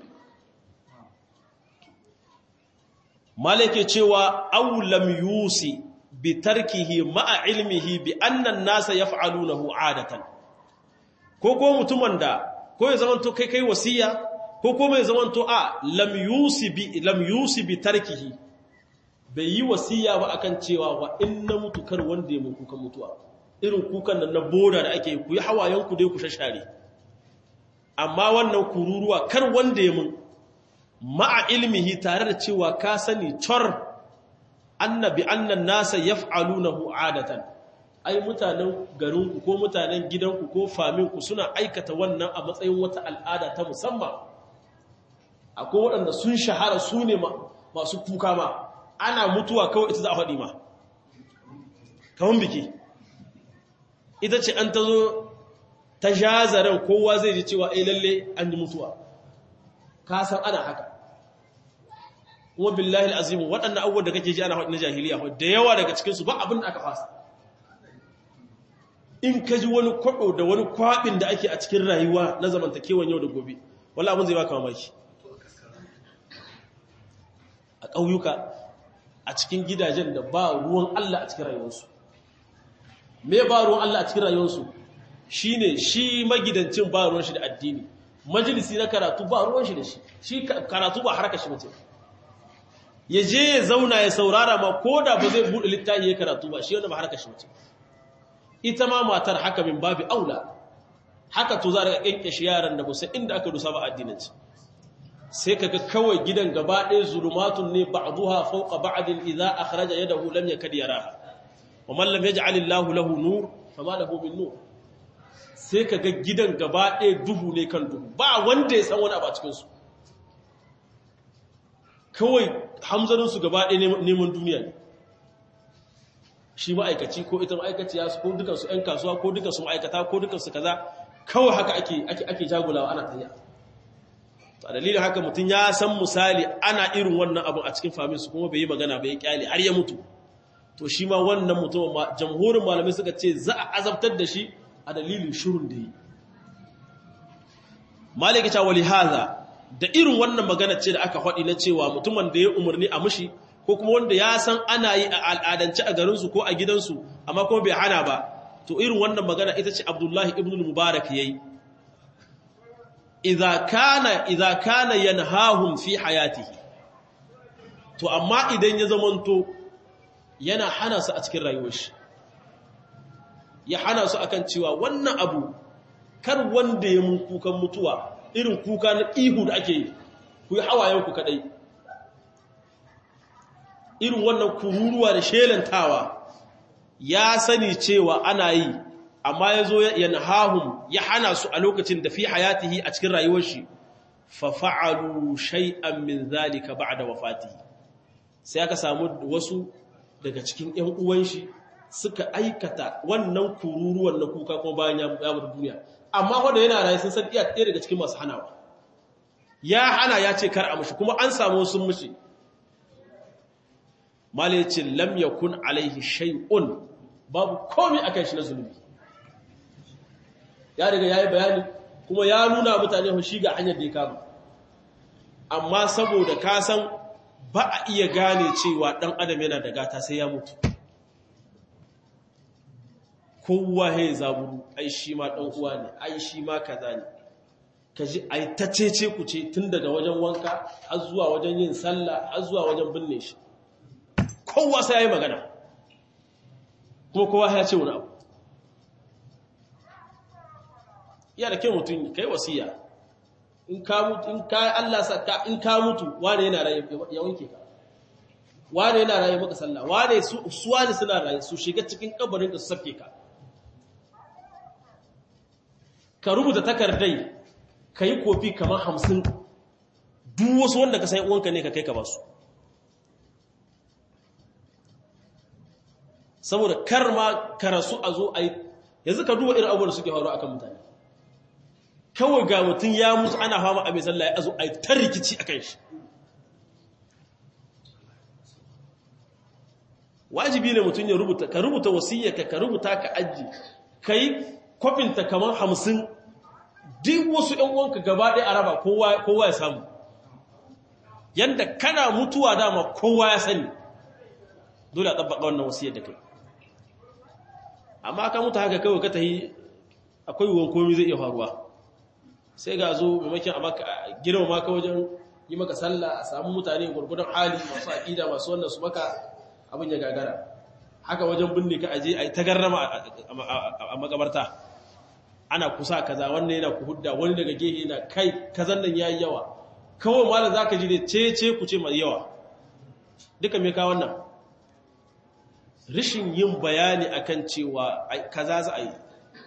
Malike cewa aw lam yusi bi tarkihi ma'a ilmihi bi anna an-nasa yaf'alunahu 'adatan, ko mutumin da ko ya zamanto kai wasiya, ko mai zamanto a lam yusi bi tarkihi, bai yi wasiya ba akan cewa wa inna mutu kar wanda ya muku kan mutuwa, irin kukan nan na boda da ake ku yi hawayen ku dai ku shashare, amma wannan kururuwa kar wanda ya mun, ma'a ilmihi, tare da cewa ka sani cor annabi annan nasa yaf'alunahu 'adatan, ai mutanen garinku ko mutanen gidanku ko faminku suna aikata wannan a matsayin wata al'ada ta musamman. Akwai waɗanda sun shahara su ne masu kuka ma, ana mutuwa kawai ita za a faɗi ma, kawon biki. Ita ce an ta zo ta jazaren kowa zai ji cewa lalle an yi mutuwa, ka san ana haka. Kuma billahi al'azimu waɗannan abubuwan da kake ji ana faɗi na jahiliya, da yawa daga cikinsu ba abin da aka fasa. In ka ji wani kwaɗo da wani kwaɓin da ake a cikin rayuwa na zamantakewan yau da gobe, wala abin zai baka mamaki. A ƙauyuka, a cikin gidajen da ba ruwan Allah a cikin rayuwarsu. Me ba ruwan Allah a cikin rayuwarsu? Shi ne shi magidancin ba ruwan shi da addini, majalisi na karatu ba ruwan shi da shi karatu ba harka shi mace. Ya je ya zauna ya saurara ma ko da ba zai buɗe littafi ya karatu ba, shi wanda ba harka shi mace. Ita ma matar haka min babu aula, haka to za a ƙyanƙyashe yaran da musa inda aka dusa ba addinanci. Sai kaga kawai gidan gaba ɗaya zulumatun ne ba'duha fawqa ba'din idza akhraja yadahu lam yakad yaraha wa man lam yaj'al Allahu lahu nur fama lahu min nur. Sai kaga gidan gaba ɗaya duhu ne kan duhu, ba wanda ya san wani abu a cikin su, kawai hamzarin su gaba ɗaya neman duniya ne. Shi ma'aikaci ko ita ma'aikaciya su ko dukan su ƴan kasuwa ko dukan su ma'aikata ko dukan su kaza, kawai haka ake jagulawa ana tafiya. A dalilin haka mutum ya san misali ana irin wannan abin a cikin faminsu kuma bai yi magana bai kyale har ya mutu, to shi ma wannan mutum jamhurin malamai suka ce za a azabtar da shi a dalilin shirin da yi. Maliki ta wali haza, da irin wannan magana ce da aka faɗi na cewa mutumin da ya umarni a mushi ko kuma wanda ya san ana yi a al'adance a garinsu ko a gidansu amma kuma bai hana ba, to irin wannan magana ita ce Abdullahi ibn Mubarak yayi. Idza kana yanhahum fi hayatihi, to amma idan ya zamanto yana hana su a cikin rayuwar shi, ya hana su akan cewa wannan abu kar wanda ya mun kukan mutuwa irin kuka na ihu da ake yi, ku yi hawayen ku kadai, irin wannan kururuwa da shelantawa ya sani cewa ana yi, amma ya zo yanhahum ya hana su a lokacin da fi hayatihi a cikin rayuwar shi, fa fa'alu shay'an min zalika ba'da wafatihi. Sai aka samu wasu daga cikin ƴan uwan shi suka aikata wannan kururuwan na kuka kuma bayan ya bar duniya, amma wanda yana rayu sun san iya ɗaya daga cikin masu hanawa, ya hana ya ce kar a mushi kuma an samu sun mushi. Malicin lam yakun alaihi shay'un, babu komai akan shi na zunubi. Ya riga ya yi bayani kuma ya nuna mutane shi ga hanyar da ya kama, amma saboda ka san ba a iya gane cewa ɗan adam yana da gata sai ya mutu. Kowa ya zaburu, ai shi ma ɗan uwa ne, ai shi ma kaza ne, ka ji ai ta cece ku ce tun daga wajen wanka har zuwa wajen yin sallah har zuwa wajen binne shi, kowa sai ya yi magana kuma kowa ya ce wani abu. Ya da kyau mutum kai wasiya, in ka mutu, in ka Allah saka, in ka mutu wane yana raye ya wanke ka, wane yana raye maka sallah, wane su wane suna raye su shiga cikin kabarin da su sake ka. Ka rubuta takardai, ka yi kofi kamar 50, duk wasu wanda ka san uwanka ne ka kai ka ba su, saboda kar ma ka rasu a zo a yi. Yanzu ka duba irin abubuwan da suke faruwa akan mutane, kawai ga mutum ya mutu ana fama a mai sallah ya zo a yi ta rikici a kan shi. Wajibi ne mutum ya rubuta, ka rubuta wasiyyarka, ka rubuta ka aji, ka yi kwafinta kamar 50, duk wasu ‘yan uwanka gaba ɗaya a raba kowa ya samu, yadda kana mutuwa dama kowa ya sani, dole a ɗabbaƙa wannan wasiyyar da kai. Amma ka mutu haka kawai ka tahi, akwai wuwan komi zai iya faruwa. Sai ga zo maimakon a maka girma maka wajen yi maka sallah, a samu mutane gurgudan hali masu aƙida masu wannan su maka abin ya gagara. Haka wajen binne ka aje a yi ta garrama a makabarta, ana kusa kaza, wannan yana ku hudda, wani daga gehe yana kai kazan nan yayi yawa, kawai malam zaka ji da cece ku ce mai yawa. Duka me ka wannan rishin yin bayani akan cewa kaza za a yi.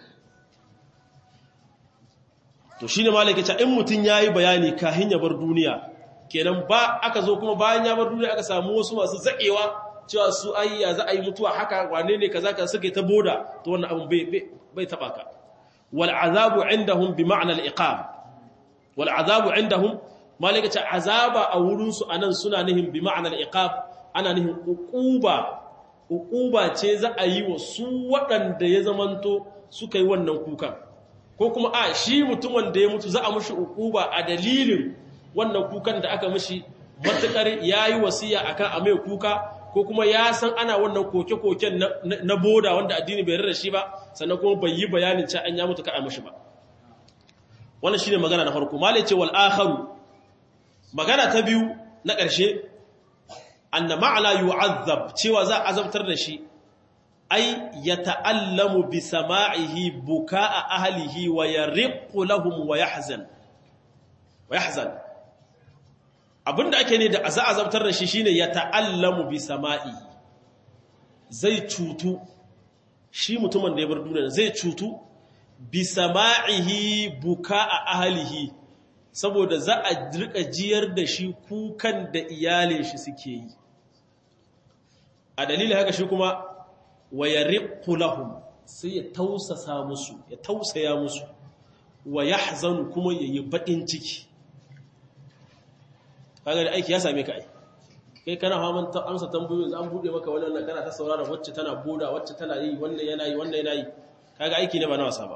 To shine malaka ce in mutun yayi bayani kahin ya bar duniya, kenan ba aka zo kuma bayan ya bar duniya aka samu wasu masu zakewa cewa su ayya za a yi mutuwa haka wane ne kaza ka suke ta boda, to wannan abun bai taba ka. wal azabu indahum bi ma'na al iqab, wal azabu indahum malaka ce azaba a wurin su anan suna nihin bi ma'na al iqab, ana nihin uquba ce za a yi wa su waɗanda ya zamanto suka yi wannan kukan, ko kuma a shi mutumin da ya mutu za a mushi uquba a dalilin wannan kukan da aka mishi, matakar yayi wasiya akan a mai kuka, ko kuma ya san ana wannan koke-koken na boda wanda addini bai rarra shi ba, sannan kuma bai yi bayanin cewa an ya mutu ka a mishi ba. Wannan shine magana na farko. Malai ce wal akharu, magana ta biyu na ƙarshe, anna ma'ana yu'azzab, cewa za a azabtar da shi, ai yata'allamu bi sama'ihi buka'a ahlihi wa yariqu lahum wa yahzan. Abinda ake ne da za a azabtar da shi shine yata'allamu bi sama'ihi, zai cutu shi mutumin da ya bar duniya, zai cutu bi sama'ihi buka'a ahlihi, saboda za a rika jiyar da shi kukan da iyalin shi suke yi. A dalilin haka shi kuma wa yariqu lahum, sai ya tausasa musu, ya tausaya musu, wa yahzanu kuma yayi bakin ciki. Kaga da aiki ya same ka ai, kai kana faman amsa tambayoyi, an bude maka wannan kana ta saurara wacce tana boda, wacce tana yi, wannan yana yi, wannan yana yi, kaga aiki ne ba na wasa ba.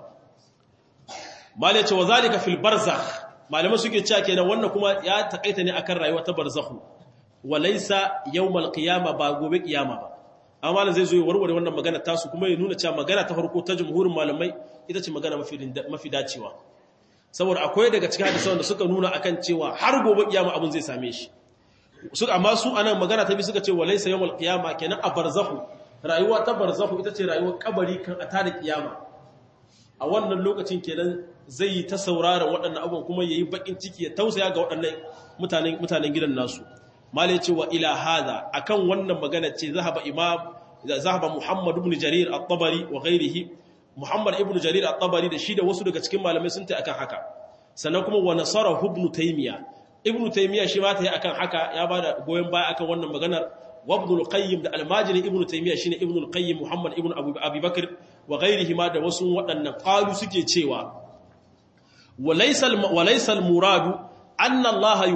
Malai ce wa zalika fil barzakh, malamai suke cewa kenan wannan kuma ya takaita ne akan rayuwa ta barzakhu, walaysa yawmal qiyama, ba gobe kiyama ba. Amma malam zai zo ya warware wannan magana tasu, kuma ya nuna cewa magana ta farko ta jumhurin malamai ita ce magana mafi dacewa, saboda akwai daga cikin hadisan da suka nuna akan cewa har gobe kiyama abin zai same shi. Amma su anan magana ta bi suka ce walaysa yawmal qiyama, kenan a barzakhu, rayuwa ta barzakhu ita ce rayuwar kabari kan a tada kiyama. A wannan lokacin kenan zai yi ta sauraron waɗannan abubuwan, kuma yayi bakin ciki, ya tausaya ga waɗannan mutanen gidan nasu. Malai ce wa ila hada, akan wannan magana ce zahaba Muhammad ibn Jarir at-Tabari wa ghairihi, Muhammad ibn Jarir at-Tabari da shi da wasu daga cikin malamai sun ta akan haka. Sannan kuma wa nasara ibn Taymiyyah, ibn Taymiyyah shi ma ta yi akan haka, ya bada goyen baya akan wannan maganar. Wa ibn al-Qayyim da al-Majini ibn Taymiyyah shine ibn al-Qayyim Muhammad ibn Abi Bakr wa ghairihi ma da wasu waɗannan qalu suke cewa walaysa al-muradu anna Allah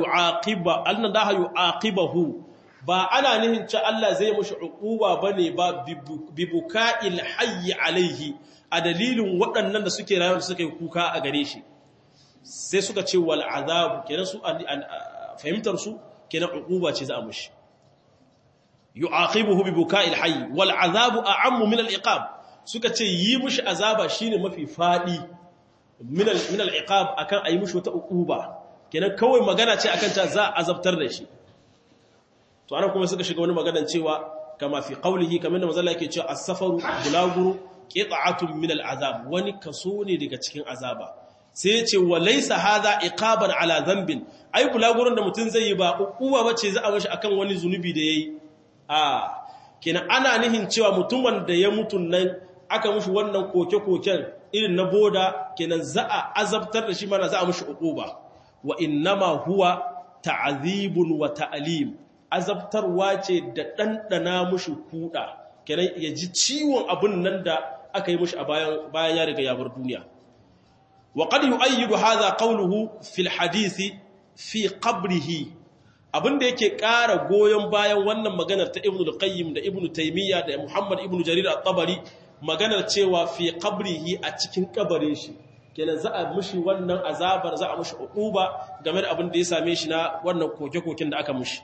yu'aqibahu, ba ana nihin ce Allah zai mushi uquba bane ba bi buka'il hayy alaihi, a dalilin waɗannan da suke rayuwa da suka yi kuka a gare shi. Sai suka ce wal azabu, kenan su fahimtar su kenan uquba ce za a mushi, yu'aqibuhu bi buka'il hayy wal azabu a'ammu min al iqab, suka ce yi mushi azaba shine mafi fadi min al iqab akan ayi mushi wata uquba, kenan kawai magana ce akan ta za a azabtar da shi. To ana kuma suka shiga wani maganan cewa kama fi qawlihi, kamar da manzo Allah yake cewa as-safaru bulaguru qit'atun min al-azab, wani kaso ne daga cikin azaba. Sai ya ce wa laysa hadha iqaban ala dhanbin, ai bulagurun da mutun zai yi ba uquba bace za a mashi akan wani zunubi da yayi. Kenan ana nihin cewa mutumin da ya mutu nan aka mushi wannan koke-koken irin na boda, kenan za a azabtar da shi, mana za a mushi uquba. Wa innama huwa ta'azibun wa ta'lim, azabtarwa ce da ɗanɗana mushi kuɗa, kenan ya ji ciwon abin nan da aka yi mushi a bayan ya riga ya bar duniya. Wa qad yu'ayyidu hadha qawluhu fil hadisi fi qabrihi, abinda yake ƙara goyon bayan wannan maganar ta Ibn al-Qayyim da Ibn Taymiyyah da Muhammad Ibn Jarir at-Tabari, maganar cewa fi qabrihi, a cikin kabarin shi, kenan za a mushi wannan azabar, za a mushi uquba game da abin da ya same shi na wannan koke-koken da aka mushi.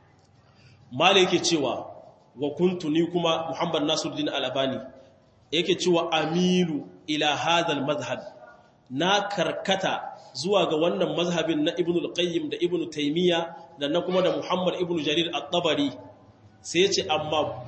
Malai yake cewa wa kuntu, ni kuma Muhammad Nasiruddin Al-Albani yake cewa amilu ila hadha al-madhhab, na karkata zuwa ga wannan mazhabin na Ibn al-Qayyim da Ibn Taymiyyah da na kuma da Muhammad Ibn Jarir at-Tabari. Sai yace amma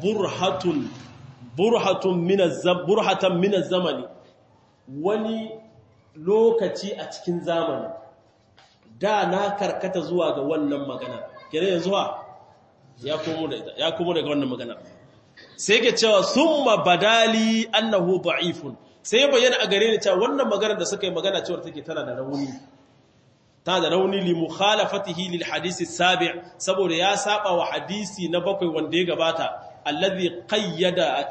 burhatan min az-zamani, wani lokaci a cikin zamani da na karkata zuwa ga wannan magana, kenan yanzu ya komo daga wannan magana. sai yake cewa summa badali annahu da'ifun sai bayyana a gare ni cewa wannan magana da suka yi magana cewa take tana da rauni li mukhalafatihi lil hadisi sabi' saboda ya saba wa hadisi na bakwai wanda ya gabata alladhi qayyada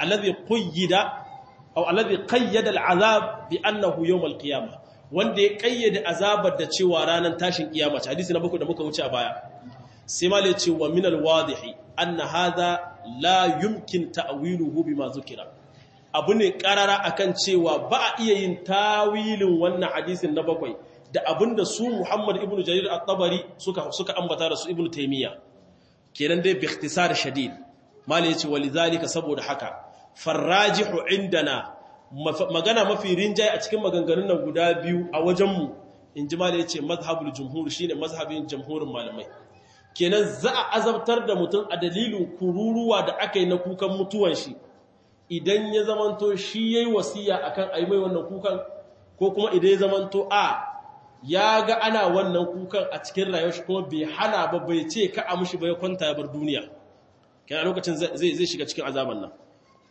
al'azab bi annahu yawm al-qiyamah wanda ya kayyade azabar da cewa ranar tashin kiyama ce hadisi na bakwai da muka wuce a baya sai ma le ce wa min al-wadihi anna hadha la yumkin ta'wiluhu bima zukira abu ne karara akan cewa ba a iya yin tawilin wannan hadisin na bakwai da abinda su Muhammad ibn Jarir at-Tabari suka ambata da su Ibn Taymiyyah kenan dai bi ikhtisar shadid mali yace walizalika saboda haka farrajihu indana magana mafi rinjaye a cikin maganganun nan guda biyu a wajenmu inji mali yace mazhabul jumhur shine mazhabin jumhurin malamai kenan za a azabtar da mutum a dalilin kururuwa da aka yi na kukan mutuwan shi idan ya zamanto shi yayi wasiya akan ayi mai wannan kukan ko kuma idan ya zamanto ya ga ana wannan kukan a cikin rayuwar shi kuma bai hana ba bai ce ka a mushi ba ya kwanta ya bar duniya kenan lokacin zai shiga cikin azaban nan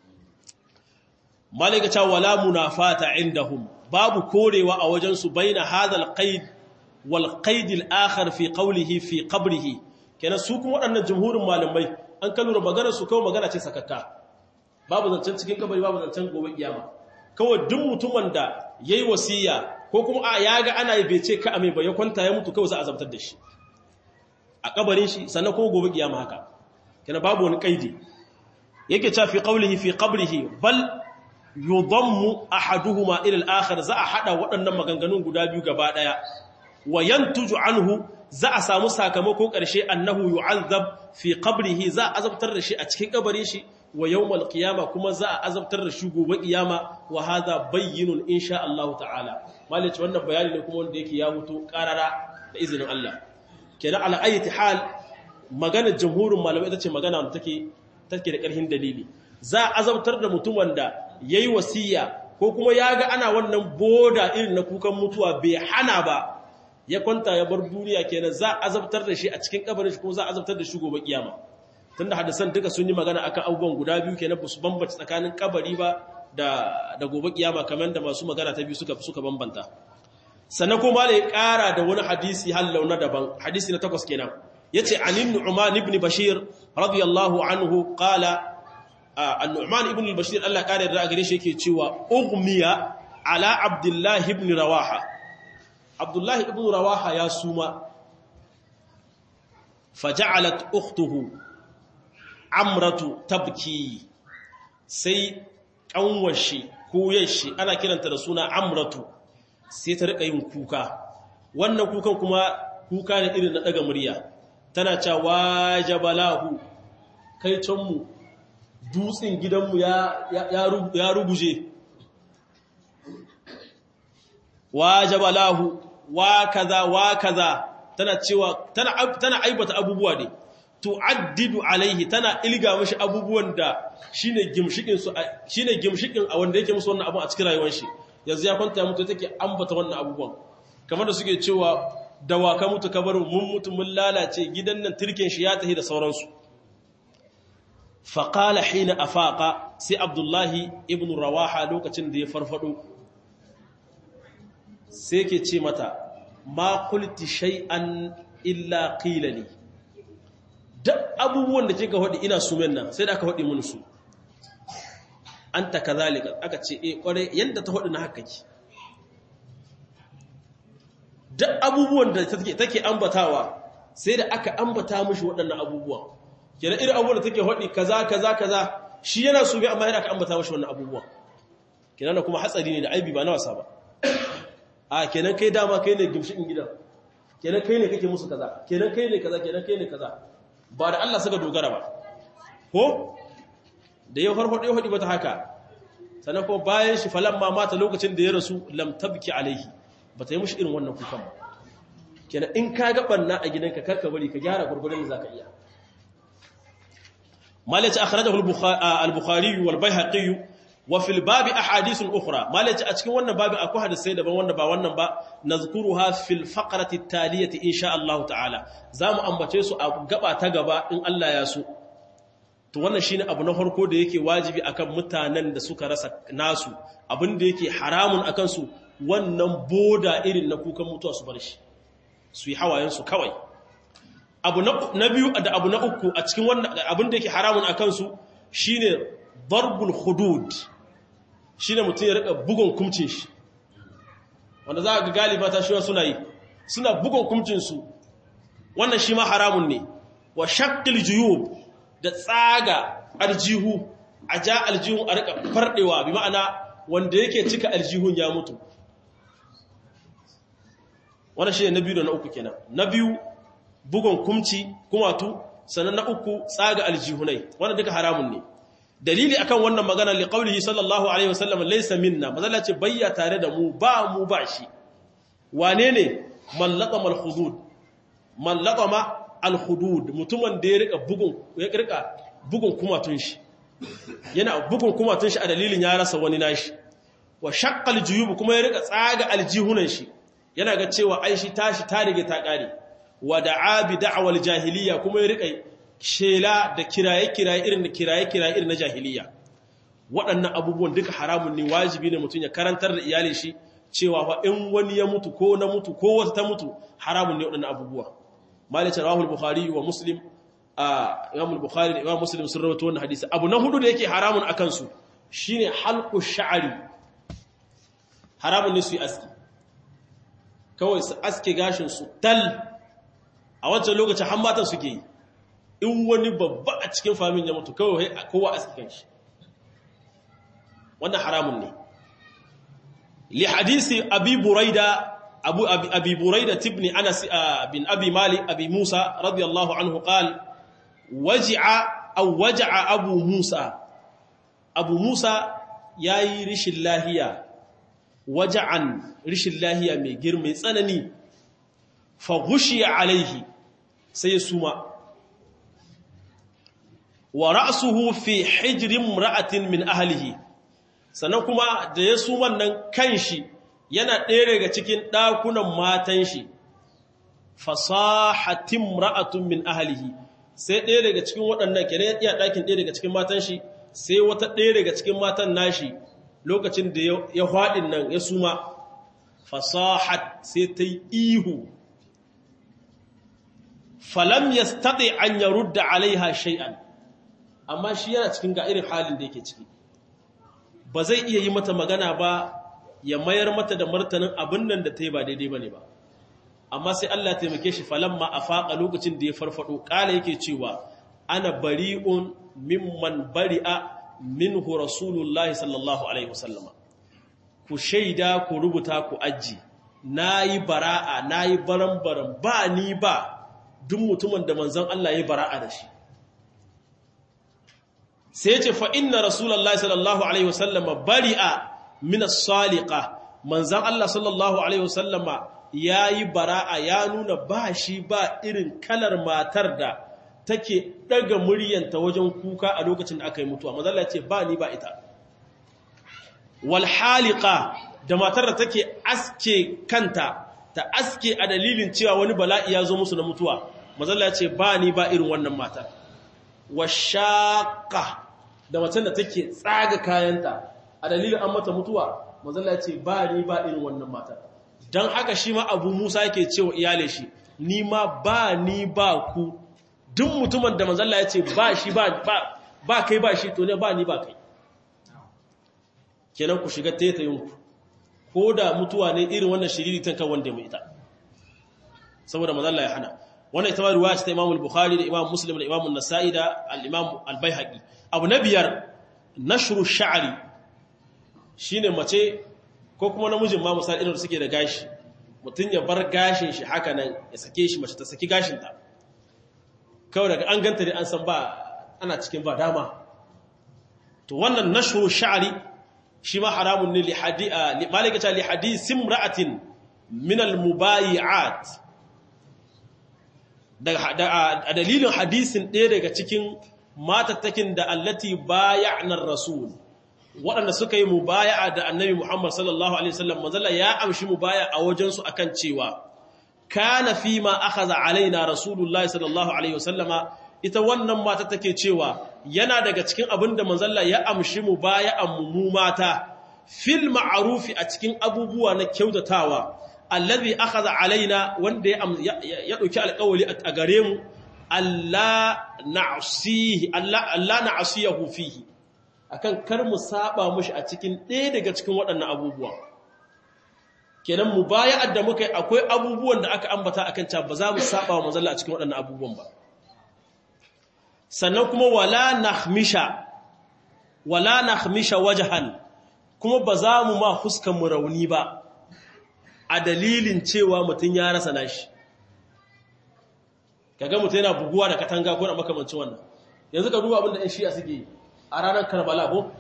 malaka ta wala munafata indahum babu korewa a wajen su baina hadal qaid wal qaid al akhar fi qawlihi fi qabrihi kenan su kuma waɗannan jumhurin malamai an kalura magana su kawai magana ce sakakka babu zancen cikin kabari babu zancen gobe kiyama kawai duk mutumin da yayi wasiya ko kuma ya ga ana yi bai ce ka ame ba ya kwanta ya mutu kawai za a zabtar da shi a kabarin shi sannan kuma gobe kiyama haka kenan babu wani kaidi yake cewa fi qawlihi fi qabrihi bal yudammu ahaduhuma ila al-akhar za a hada waɗannan maganganun guda biyu gaba daya wa yantuju anhu za a samu sakamakon ƙarshe annahu yu'azzab fi qabrihi za a azabtar da shi a cikin kabarin shi wa yawmal qiyama kuma za a azabtar da shi gobe kiyama wa hadha bayyinun insha Allah ta'ala malaci wannan bayani ne kuma wanda yake ya huto karara da izinin Allah kenan ala ayati hal maganar jumhurin malamai ita ce magana wanda take da ƙarfin dalili za a azabtar da mutum wanda yayi wasiya ko kuma ya ga ana wannan boda irin na kukan mutuwa bai hana ba ya kwanta ya bar duniya kenan za a azabtar da shi a cikin kabarin shi kuma za a azabtar da shi gobe kiyama tunda hadisan duka sun yi magana akan abubuwan guda biyu kenan ba su bambanta tsakanin kabari ba da gobe kiyama kamar da masu magana ta biyu suka bambanta sannan kuma ya ƙara da wani hadisi hallau na daban hadisi na 8 kenan yace anin Nu'man ibn Bashir radiyallahu anhu qala an-Nu'man ibn Bashir Allah ƙara da gare shi yake cewa ughmiya ala Abdullah ibn Rawaha Abdullah ibn Rawaha ya suma faja'alat ukhtuhu Amratu tabki sai kanwashi ko yashi ana kiranta da suna Amratu sai ta rika yin kuka wannan kukan kuma kuka ne irin na daga murya tana cewa wajabalahu kai canmu dutsin gidanmu ya ruguje wajabalahu wa kaza tana cewa tana aibata abubuwa ne tu'addidu alaihi tana ilga mishi abubuwan da shine gimshikin a wanda yake musu wannan abu a cikin rayuwar shi yanzu ya kwanta mutu take ambata wannan abubuwan kamar da suke cewa dawaka mutu kabarin mun mutu mun lalace gidan nan turken shi ya tahi da sauransu faqala hina afaqa sai abdullahi ibn rawaha lokacin da ya farfado sai ke ce mata ma qulti shay'an illa qila li duk abubuwan da kika hodi ina sumen nan sai da aka hodi mun su anta kazalika aka ce kware yanda ta hodi na haka ki duk abubuwan da take ambatawa sai da aka ambata mishi waɗannan abubuwan kenan irin abubuwan da take hodi kaza shi yana so bai amma yana aka ambata mishi wannan abubuwan kenan kuma hatsari ne da aibi ba na wasa ba a kenan kai dama kai ne gimshikin gidan kenan kai ne kake musu kaza kenan kai ne kaza ba da Allah suka dogara ba ko da ya farfado ya hadi bata haka sannan ko bayan shi falamma mata lokacin da ya rasu lam tabki alaihi bata yi mushi irin wannan kukan ba kenan in ka ga banna a gidanka karka bari ka gyara gurgurun da zaka iya malaci akhrajahu al-bukhari wal bayhaqi wa fil babi ahadithun ukhra malaci a cikin wannan babi akwai hadisi daban wanda ba wannan ba nazkuruha fil faqrati at-taliyati insha Allah ta'ala zamu ambace su a gaba ta gaba in Allah ya so to wannan shine abu na farko da yake wajibi akan mutanen da suka rasa nasu, abin da yake haramun akan su wannan boda irin na kukan mutuwa su bar shi, su yi hawayen su kawai. Abu na biyu da abu na uku a cikin wannan abin da yake haramun akan su shine darbul hudud, shine mutum ya rika bugun kumcin shi, wanda za ga galiba ta shi suna bugun kumcin su, wannan shi ma haramun ne. Wa shaqqil juyub, da tsaga aljihu, a ja aljihun a rika fardewa, bi ma'ana wanda yake cika aljihun ya mutu. Wannan shi ne na biyu da na uku kenan. Na biyu bugun kumatu, sannan na uku tsaga aljihunai, wannan duka haramun ne. Dalili akan wannan magana li qaulihi sallallahu alaihi wasallam laysa minna, mazalla ce bayya tare da mu ba shi. Wane ne? Man laqama al-hudud, man laqama al-hudud, mutumin da ya rika bugun kumatun shi, yana bugun kumatun shi a dalilin ya rasa wani nashi. Wa shaqqal juyub, kuma ya rika tsaga aljihunan shi, yana ga cewa ai shi tashi ta rige ta kare. Wa da'a bi da'wal jahiliya, kuma ya rika shela da kiraye irin na jahiliya. Waɗannan abubuwan duka haramun ne, wajibi ne mutum ya karantar da iyalin shi cewa fa in wani ya mutu ko na mutu ko wata ta mutu, haramun ne waɗannan abubuwa. Malik rawahu al-Bukhari wa Muslim, Imam al-Bukhari da Imam Muslim sun rawaito wannan hadisi. Abu na hudu da yake haramun akan su shine halqu sha'ri. Haramun ne su yi aski, kawai su aske gashin su tal. A wancan lokacin har matan suke yi, in wani babba a cikin famin ya mutu kawai kowa aski kanshi, wannan haramun ne. Li hadisi Abi Buraida أبي بريدة بن أنس بن أبي مالك أبي موسى رضي الله عنه قال وجع أبو موسى ياي رش اللهية وجعا رش اللهية ميجر ميسانني فغشي عليه سيسوما ورأسه في حجر امرأة من أهله سنكما ديسوما ننكنشي yana ɗaya daga cikin ɗakunan matan shi, fasahatin ra'atun min ahalihi, sai ɗaya daga cikin waɗannan kenan ya iya ɗakin ɗaya daga cikin matan shi, sai wata ɗaya daga cikin matan nashi lokacin da ya haɗin nan ya suma, fasahat sai ta yi ihu, falam ya staɗe an ya rudda alaiha shay'an, amma shi yana cikin ga irin halin da yake ciki, ba zai iya yi mata magana ba, ya mayar mata da martanin abin nan da ta yi ba daidai ba ne ba, amma sai Allah taimake shi falamma a faƙa lokacin da ya farfaɗo, ƙala yake cewa ana bari'un mimman bari'a minhu rasulullahi sallallahu alaihi wasallama, ku shaida ku rubuta ku aji, na yi bara'a, na yi baran-baran, ba ni ba duk mutumin da manzon Allah ya bara'a da shi. Sai ce fa inna rasulullahi sallallahu alaihi wasallama bari'a min as-saliqa, manzan Allah sallallahu alaihi wasallama yayi bara'a, ya nuna ba shi ba irin kalar matar da take daga muryanta wajen kuka a lokacin da aka yi mutuwa. Manzon Allah ya ce ba ni ba ita. Wal haliqa, da matar da take aske kanta, ta aske a dalilin cewa wani bala'i ya zo musu na mutuwa. Manzon Allah ya ce ba ni ba irin wannan matar. Washaqa, da matar da take tsaga kayanta a dalilin an mata mutuwa, manzala ce ba ni ba irin wannan mata. Don haka shi ma Abu Musa yake cewa iyalin shi, ni ma ba ni ba ku, duk mutumin da manzala ya ce ba shi ba kai ba shi, to ne ba ni ba kai. Kenan ku shiga taitayinku, ko da mutuwa ne irin wannan shiriritan kan wanda mai ita, saboda manzala ya hana. Wannan ita ma riwaya ce ta Imam al-Bukhari da Imam Muslim da Imam an-Nasa'i da al-Imam al-Baihaqi. Abu na biyar, nashru sha'ri, shine mace ko kuma namijin ma misali irin da suke da gashi, mutum ya bar gashin shi haka nan ya sake shi, mace ta saki gashinta kawai daga an ganta ne an san ba ana cikin ba dama. To wannan nashru sha'ri shi ma haramun ne li hadith imra'atin min al-mubayi'at, a dalilin hadisin ɗaya daga cikin matattakin da allati baya'na rasul, waɗanda suka yi mubaya'a da annabi Muhammad sallallahu alaihi wasallam, manzala ya amshi mubaya a wajensu akan cewa kana fi ma akhadha alaina rasulullahi sallallahu alaihi wasallama ita wannan mata take cewa yana daga cikin abin da manzalla ya amshi mu baya mu mata fil ma'rufi a cikin abubuwa na kyautatawa allazi akhadha alaina wanda ya dauki alƙawari a gare mu Allah na'asiyahu fihi akan kar mu saba mushi a cikin ɗaya daga cikin waɗannan abubuwa kenan mu baya'ar da muka yi akwai abubuwan da aka ambata akan cewa ba za mu saba wa manzalla a cikin waɗannan abubuwan ba sannan kuma wala nakhmisha wajhan kuma ba za mu ma huskan mu rauni ba a dalilin cewa mutun ya rasa nashi kaga mutun yana buguwa da katanga ko da makamancin wannan yanzu ka duba abin da ɗan shi'a suke yi a ranar Karbala ko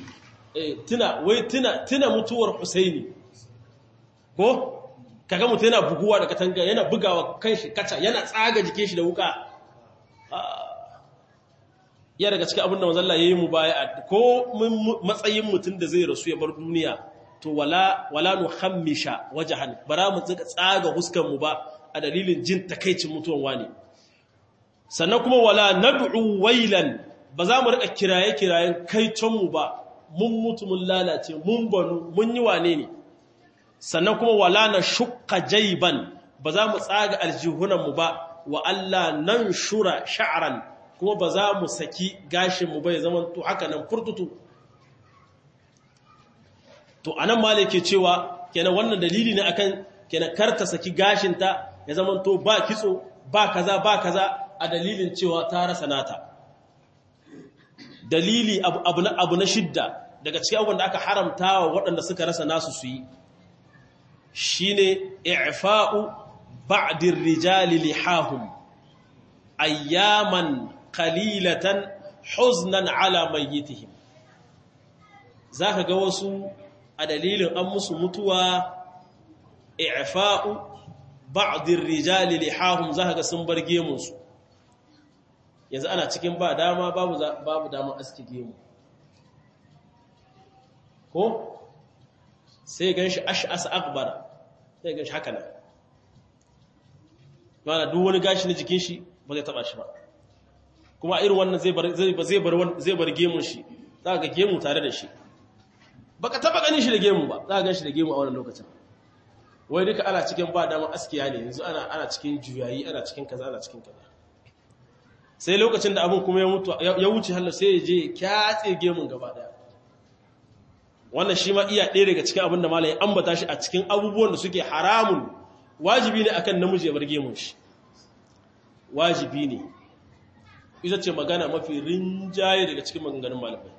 tuna mutuwar Husaini ko kaga mutun yana buguwa da katanga yana bugawa kanshi kaca yana tsaga jikin shi da wuka ya daga cikin abin da manzalla ya yi mu baya ko matsayin mutum da zai rasu ya bar duniya to wala nuhammisha wajhan bara mu tsaka tsaga huskan mu ba a dalilin jin takeicin mutuwan wani sannan kuma wala nad'u wailan ba za mu rika kirayen kaicon mu ba mun mutu mun lalace mun banu mun yi wane ne sannan kuma wala na shukka jayban ba za mu tsaga aljihunan mu ba wa alla nanshura sha'ran kuma ba za mu saki gashinmu bai zaman to haka nan furtutu to anan mala yake cewa kenan wannan dalili ne akan kenan karta saki gashinta ya zaman to ba kitso ba kaza a dalilin cewa ta rasa nata dalili abu na shidda daga cikin abubuwan da aka haramtawa waɗanda suka rasa nasu su yi shine i'fa'u ba'dir rijali lihahum ayyaman qalilatan huznan ala mayyitihim zaka ga wasu a dalilin an musu mutuwa i'fa'u ba'dir rijali lihahum zaka ga sun bar gemun su yanzu ana cikin ba dama babu dama aski gemu ko sai ganshi ash'as akbar sai ganshi haka nan mana duk wani gashi na jikin shi ba zai taba shi ba kuma irin wannan zai bar gemun shi za ga gemu tare da shi baka taba ganin shi da gemu ba za ka gan shi da gemu a wannan lokacin wai duka ana cikin ba dama askiya ne yanzu ana cikin juyayi ana cikin kaza ana cikin kaza sai lokacin da abin kuma ya wuce hallo sai ya je kyatse gemun gaba daya wannan shi ma iya ɗaya daga cikin abin da malai ambata shi a cikin abubuwan da suke haramun wajibi ne akan namiji ya bar gemun shi wajibi ne ita ce magana mafi rinjaye daga cikin maganganun malamai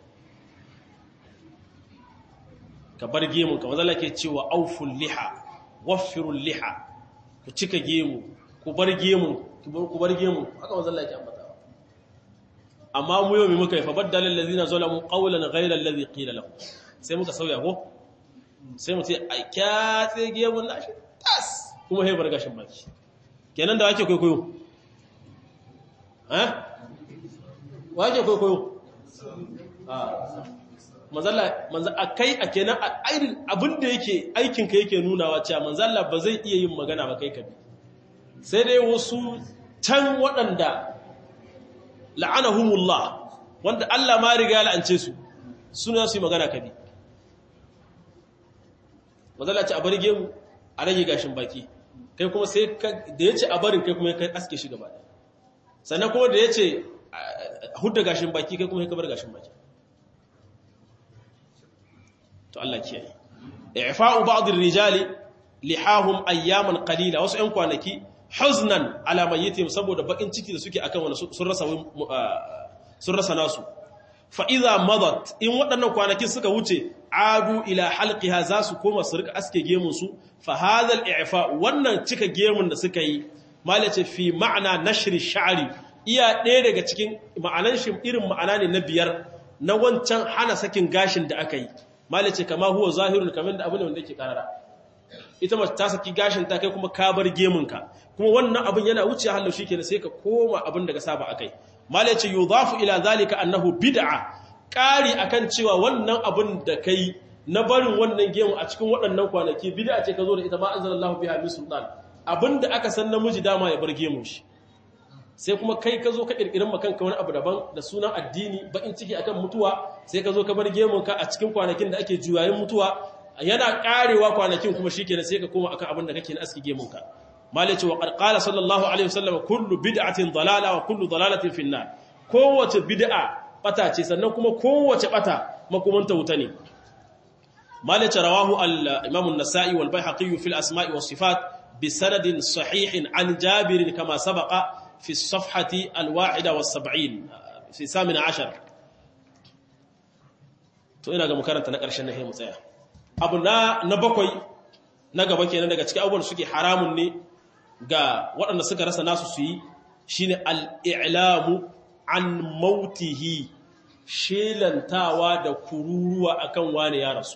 ka bar gemun ka wanda ke cewa auful liha waffirul liha ku cika gemu ku bar gemu haka wanda Allah yake ambata amma mu yau me muka yi fa baddala allazina zalamu qawlan ghayra allazi qila lahum sai muka sauya ko sai mu ce ai kyatse gemun nashi tas kuma he bar gashin baki kenan da wake koyo wake koyo manzalla akai a kenan abinda yake aikinka yake nunawa cewa manzalla ba zai iya yin magana ba kai kabi sai dai wasu can waɗanda la'anahumullah wanda Allah ma riga ya la'ance su suna su yi magana kabi manzalla ce a bar gemu a rage gashin baki kai kuma sai da ya ce a barin kai kuma kai aske shi gaba ɗaya sannan kuma da ya ce hudda gashin baki kai kuma kai bar gashin baki to Allah kiyaye i'fa'u ba'd ar-rijali lihahum ayyaman qalila wasu ɗan kwanaki huznan ala mayyitihim saboda bakin ciki da suke akan wani sun rasa nasu fa idza madat in waɗannan kwanakin suka wuce adu ila halqiha za su koma su rika aske gemun su fa hadha al-i'fa wannan cika gemun da suka yi malace fi ma'ana nashri sha'ri iya ɗaya daga cikin ma'anan shi irin ma'ana ne na biyar na wancan hana sakin gashin da aka yi malace kama huwa zahirun kamar da abin da yake karara ita mace ta saki gashin ta kai kuma ka bar gemunka kuma wannan abin yana wuce hallo shikenan sai ka koma abin da ka saba akai malace yudafu ila zalika annahu bid'a kari akan cewa wannan abin da kai na barin wannan gemu a cikin waɗannan kwanaki bid'a ce ka zo da ita ma anzalallahu biha min sultan abinda aka san namiji dama ya bar gemun shi sai kuma kai ka zo ka kirkirin makanka wani abu daban da sunan addini bakin ciki akan mutuwa sai ka zo ka bar gemunka a cikin kwanakin da ake juyayin mutuwa yana karewa kwanakin kuma shikenan sai ka koma akan abin da kake na aski gemunka malaci wa qala sallallahu alaihi wasallam kullu bid'atin dalala wa kullu dalalatin finnar kowace bid'a bata ce sannan kuma kowace bata makomanta wuta ne malaci rawahu al-imam an-nasa'i wal bayhaqi fi al-asma'i was sifat bi sanadin sahihin an jabir kama sabaqa في الصفحة 71 في 18 to ina ga makaranta na ƙarshen na mu tsaya abu na bakwai na gaba kenan daga cikin abubuwan suke haramun ne ga waɗanda suka rasa nasu su yi shine al-i'lamu an mautihi shelantawa da kururuwa akan wani ya rasu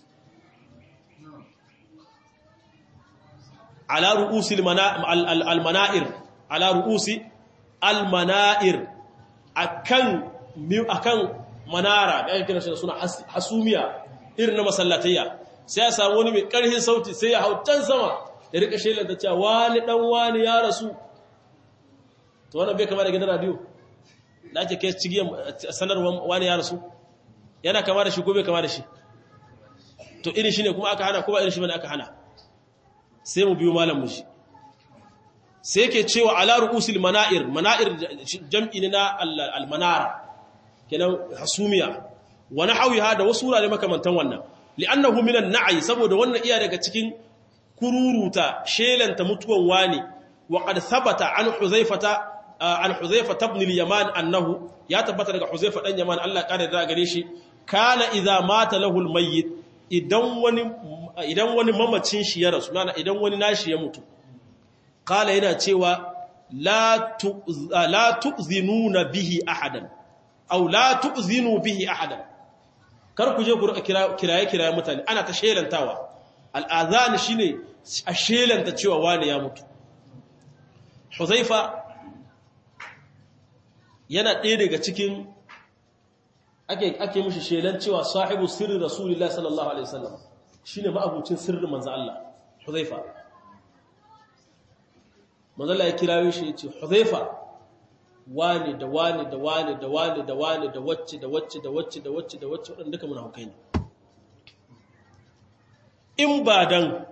ala ru'usil al-mana'ir ala ru'usi al-mana'ir akan manara da ake kira shi da suna hasumiya irin na masallatayya sai ya samu wani mai karhin sauti sai ya hau can sama ya rika shelar da cewa wani dan wani ya rasu to wannan bai kama da gidan radio da ake kai cigiyar sanarwar wani ya rasu yana kama da shi ko bai kama da shi to irin shi ne kuma aka hana ko ba irin shi bane aka hana sai mu biyo malam mu shi sai yake cewa ala ru'usil mana'ir jam'i ne na al-manara kenan hasumiya wa nahwiha da wasu wurare makamantan wannan li'annahu minan na'i saboda wannan iya daga cikin kururuta shelanta mutuwan wani wa qad thabata an huzaifata ibn al-yaman annahu ya tabbata daga huzaifa dan yaman Allah kare da gare shi kana idza mata lahu al-mayyit idan wani mamacin shi ya rasu idan wani nashi ya mutu kala yana cewa la tu'zinuna bihi ahadan aw la tu'zinu bihi ahadan kar ku je ku kiraye mutane ana ta shelantawa al'azan shine a shelanta cewa wani ya mutu Huzaifa yana ɗaya daga cikin ake mishi shelan cewa sahibu sirri rasulullahi sallallahu alaihi wasallam shine ma'abucin sirrin manzo Allah Huzaifa manzo Allah ya kirayo shi yace Huzaifa wani da wani da wani da wani da wani da wacce da wacce da wacce da wacce da wacce wadanda duka munafikai ne in ba dan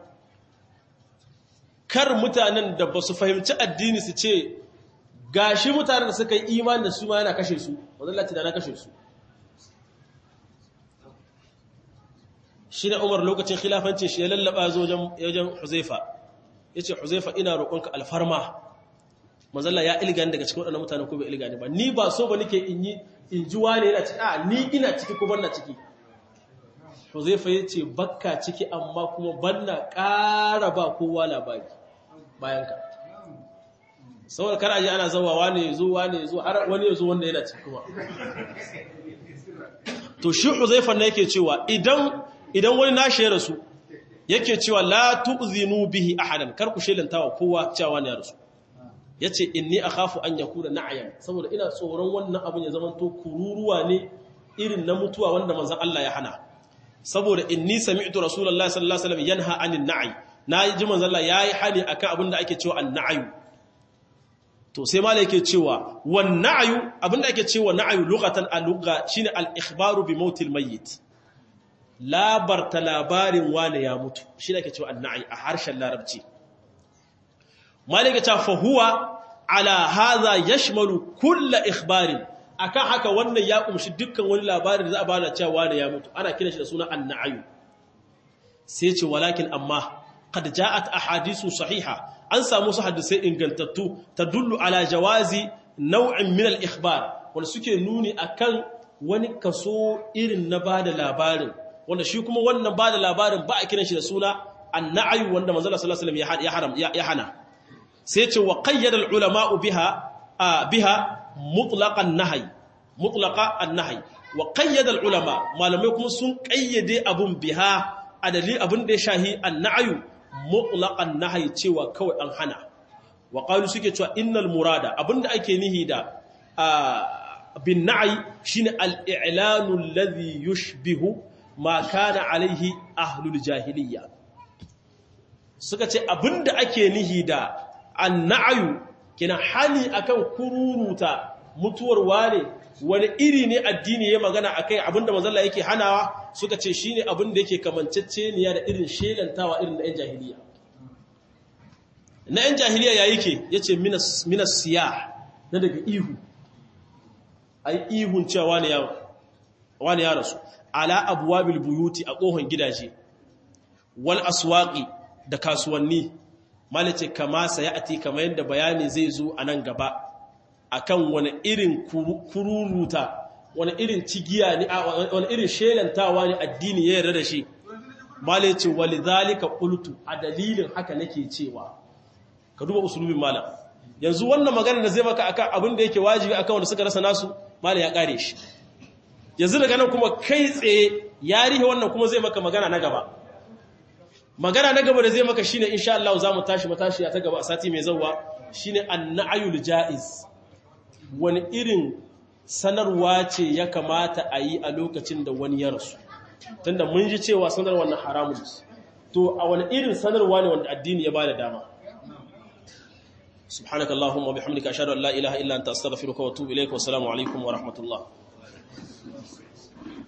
kar mutanen da ba su fahimci addini su ce gashi mutanen da suka yi imani da su ma yana kashe su manzo Allah ce da na kashe su shi ne Umar lokacin khilafancin shi ya lallaba zo wajen Huzaifa yace Huzaifa ina roƙonka alfarma manzalla ya ilgani daga cikin waɗannan mutanen ko bai ilgani ba ni ba so ba nake in ji wane yana ciki a ni ina ciki ko banna ciki Huzaifa yace bakka ciki amma kuma banna ƙara ba kowa labari bayan ka saboda kar aje ana zawa wane yazo har wani yazo wanda yana ciki kuma to shi Huzaifa ne yake cewa idan wani nashi ya rasu yake cewa la tu'zinu bihi ahadan kar ku shelantawa kowa cewa ne ya rasu yace inni akhafu an yakuna na'yan saboda ina tsoron wannan abun ya zamanto kururuwa ne irin na mutuwa wanda manzon Allah ya hana saboda inni sami'tu rasulullahi sallallahu alaihi wasallam yanha anin na'i naji manzon Allah yayi hani akan abin da ake cewa an-na'yu to sai malai yake cewa wan na'yu abin da ake cewa na'yu lughatan al-lugha shine al-ikhbaru bi mautil mayyit labarta labarin wane ya mutu shi ake cewa an-na'i a harshen larabci malai yake cewa fa huwa ala hadha yashmalu kull ikhbarin akan haka wannan ya kumshi dukkan wani labari da za a bada cewa wane ya mutu ana kiran shi da suna an-na'yu sai ce walakin amma qad ja'at ahadithu sahiha an samu su hadisai ingantattu tadullu ala jawazi naw'in min al-ikhbar wanda suke nuni akan wani kaso irin na bada labarin wanda shi kuma wannan bada labarin ba a kiran shi da suna an-na'yu wanda manzo sallallahu alaihi wasallam ya hana sai ce wa qayyada al-ulama'u biha mutlaqan nahy wa qayyada al-ulama malamai kuma sun qayyade abun biha adali abun da ya shahi an-na'yu mutlaqan nahy cewa kawai an hana wa qalu suke cewa innal murada abinda ake nihi da bin na'i shine al-i'lanu alladhi yushbihu ma kana alaihi ahlul jahiliya suka ce abinda ake nihi da an-na'yu kina hani akan kururuta mutuwar wane wani iri ne addini ya magana akai abinda manzo Allah yake hanawa suka ce shine abin da yake kamanceceniya da irin shelantawa irin da 'yan jahiliya na 'yan jahiliya ya yake yace minas siyah na daga ihu ai ihun cewa wani ya rasu ala abwabil buyuti a kohon gidaje wal aswaqi da kasuwanni malace kama sayati kamar yadda bayani zai zo a nan gaba akan wani irin kururuta wani irin cigiya ne wani irin shelantawa ne addini ya yarda da shi malace walidhalika qultu a dalilin haka nake cewa ka duba usulubin malam yanzu wannan magana da zai maka akan abin da yake wajibi akan wanda suka rasa nasu malam ya kare shi yanzu daga nan kuma kai tsaye ya rihe wannan kuma zai maka magana na gaba da zai maka shine insha Allah za mu tashi matashiya ta gaba a sati mai zawwa shine an-na'yul jaiz wani irin sanarwa ce ya kamata a yi a lokacin da wani ya rasu tunda mun ji cewa sanarwar na haramun to a wani irin sanarwa ne wanda addini ya bada dama subhanakallahumma wa bihamdika ashhadu an la ilaha illa anta astaghfiruka wa atubu ilayk wa assalamu alaikum wa rahmatullah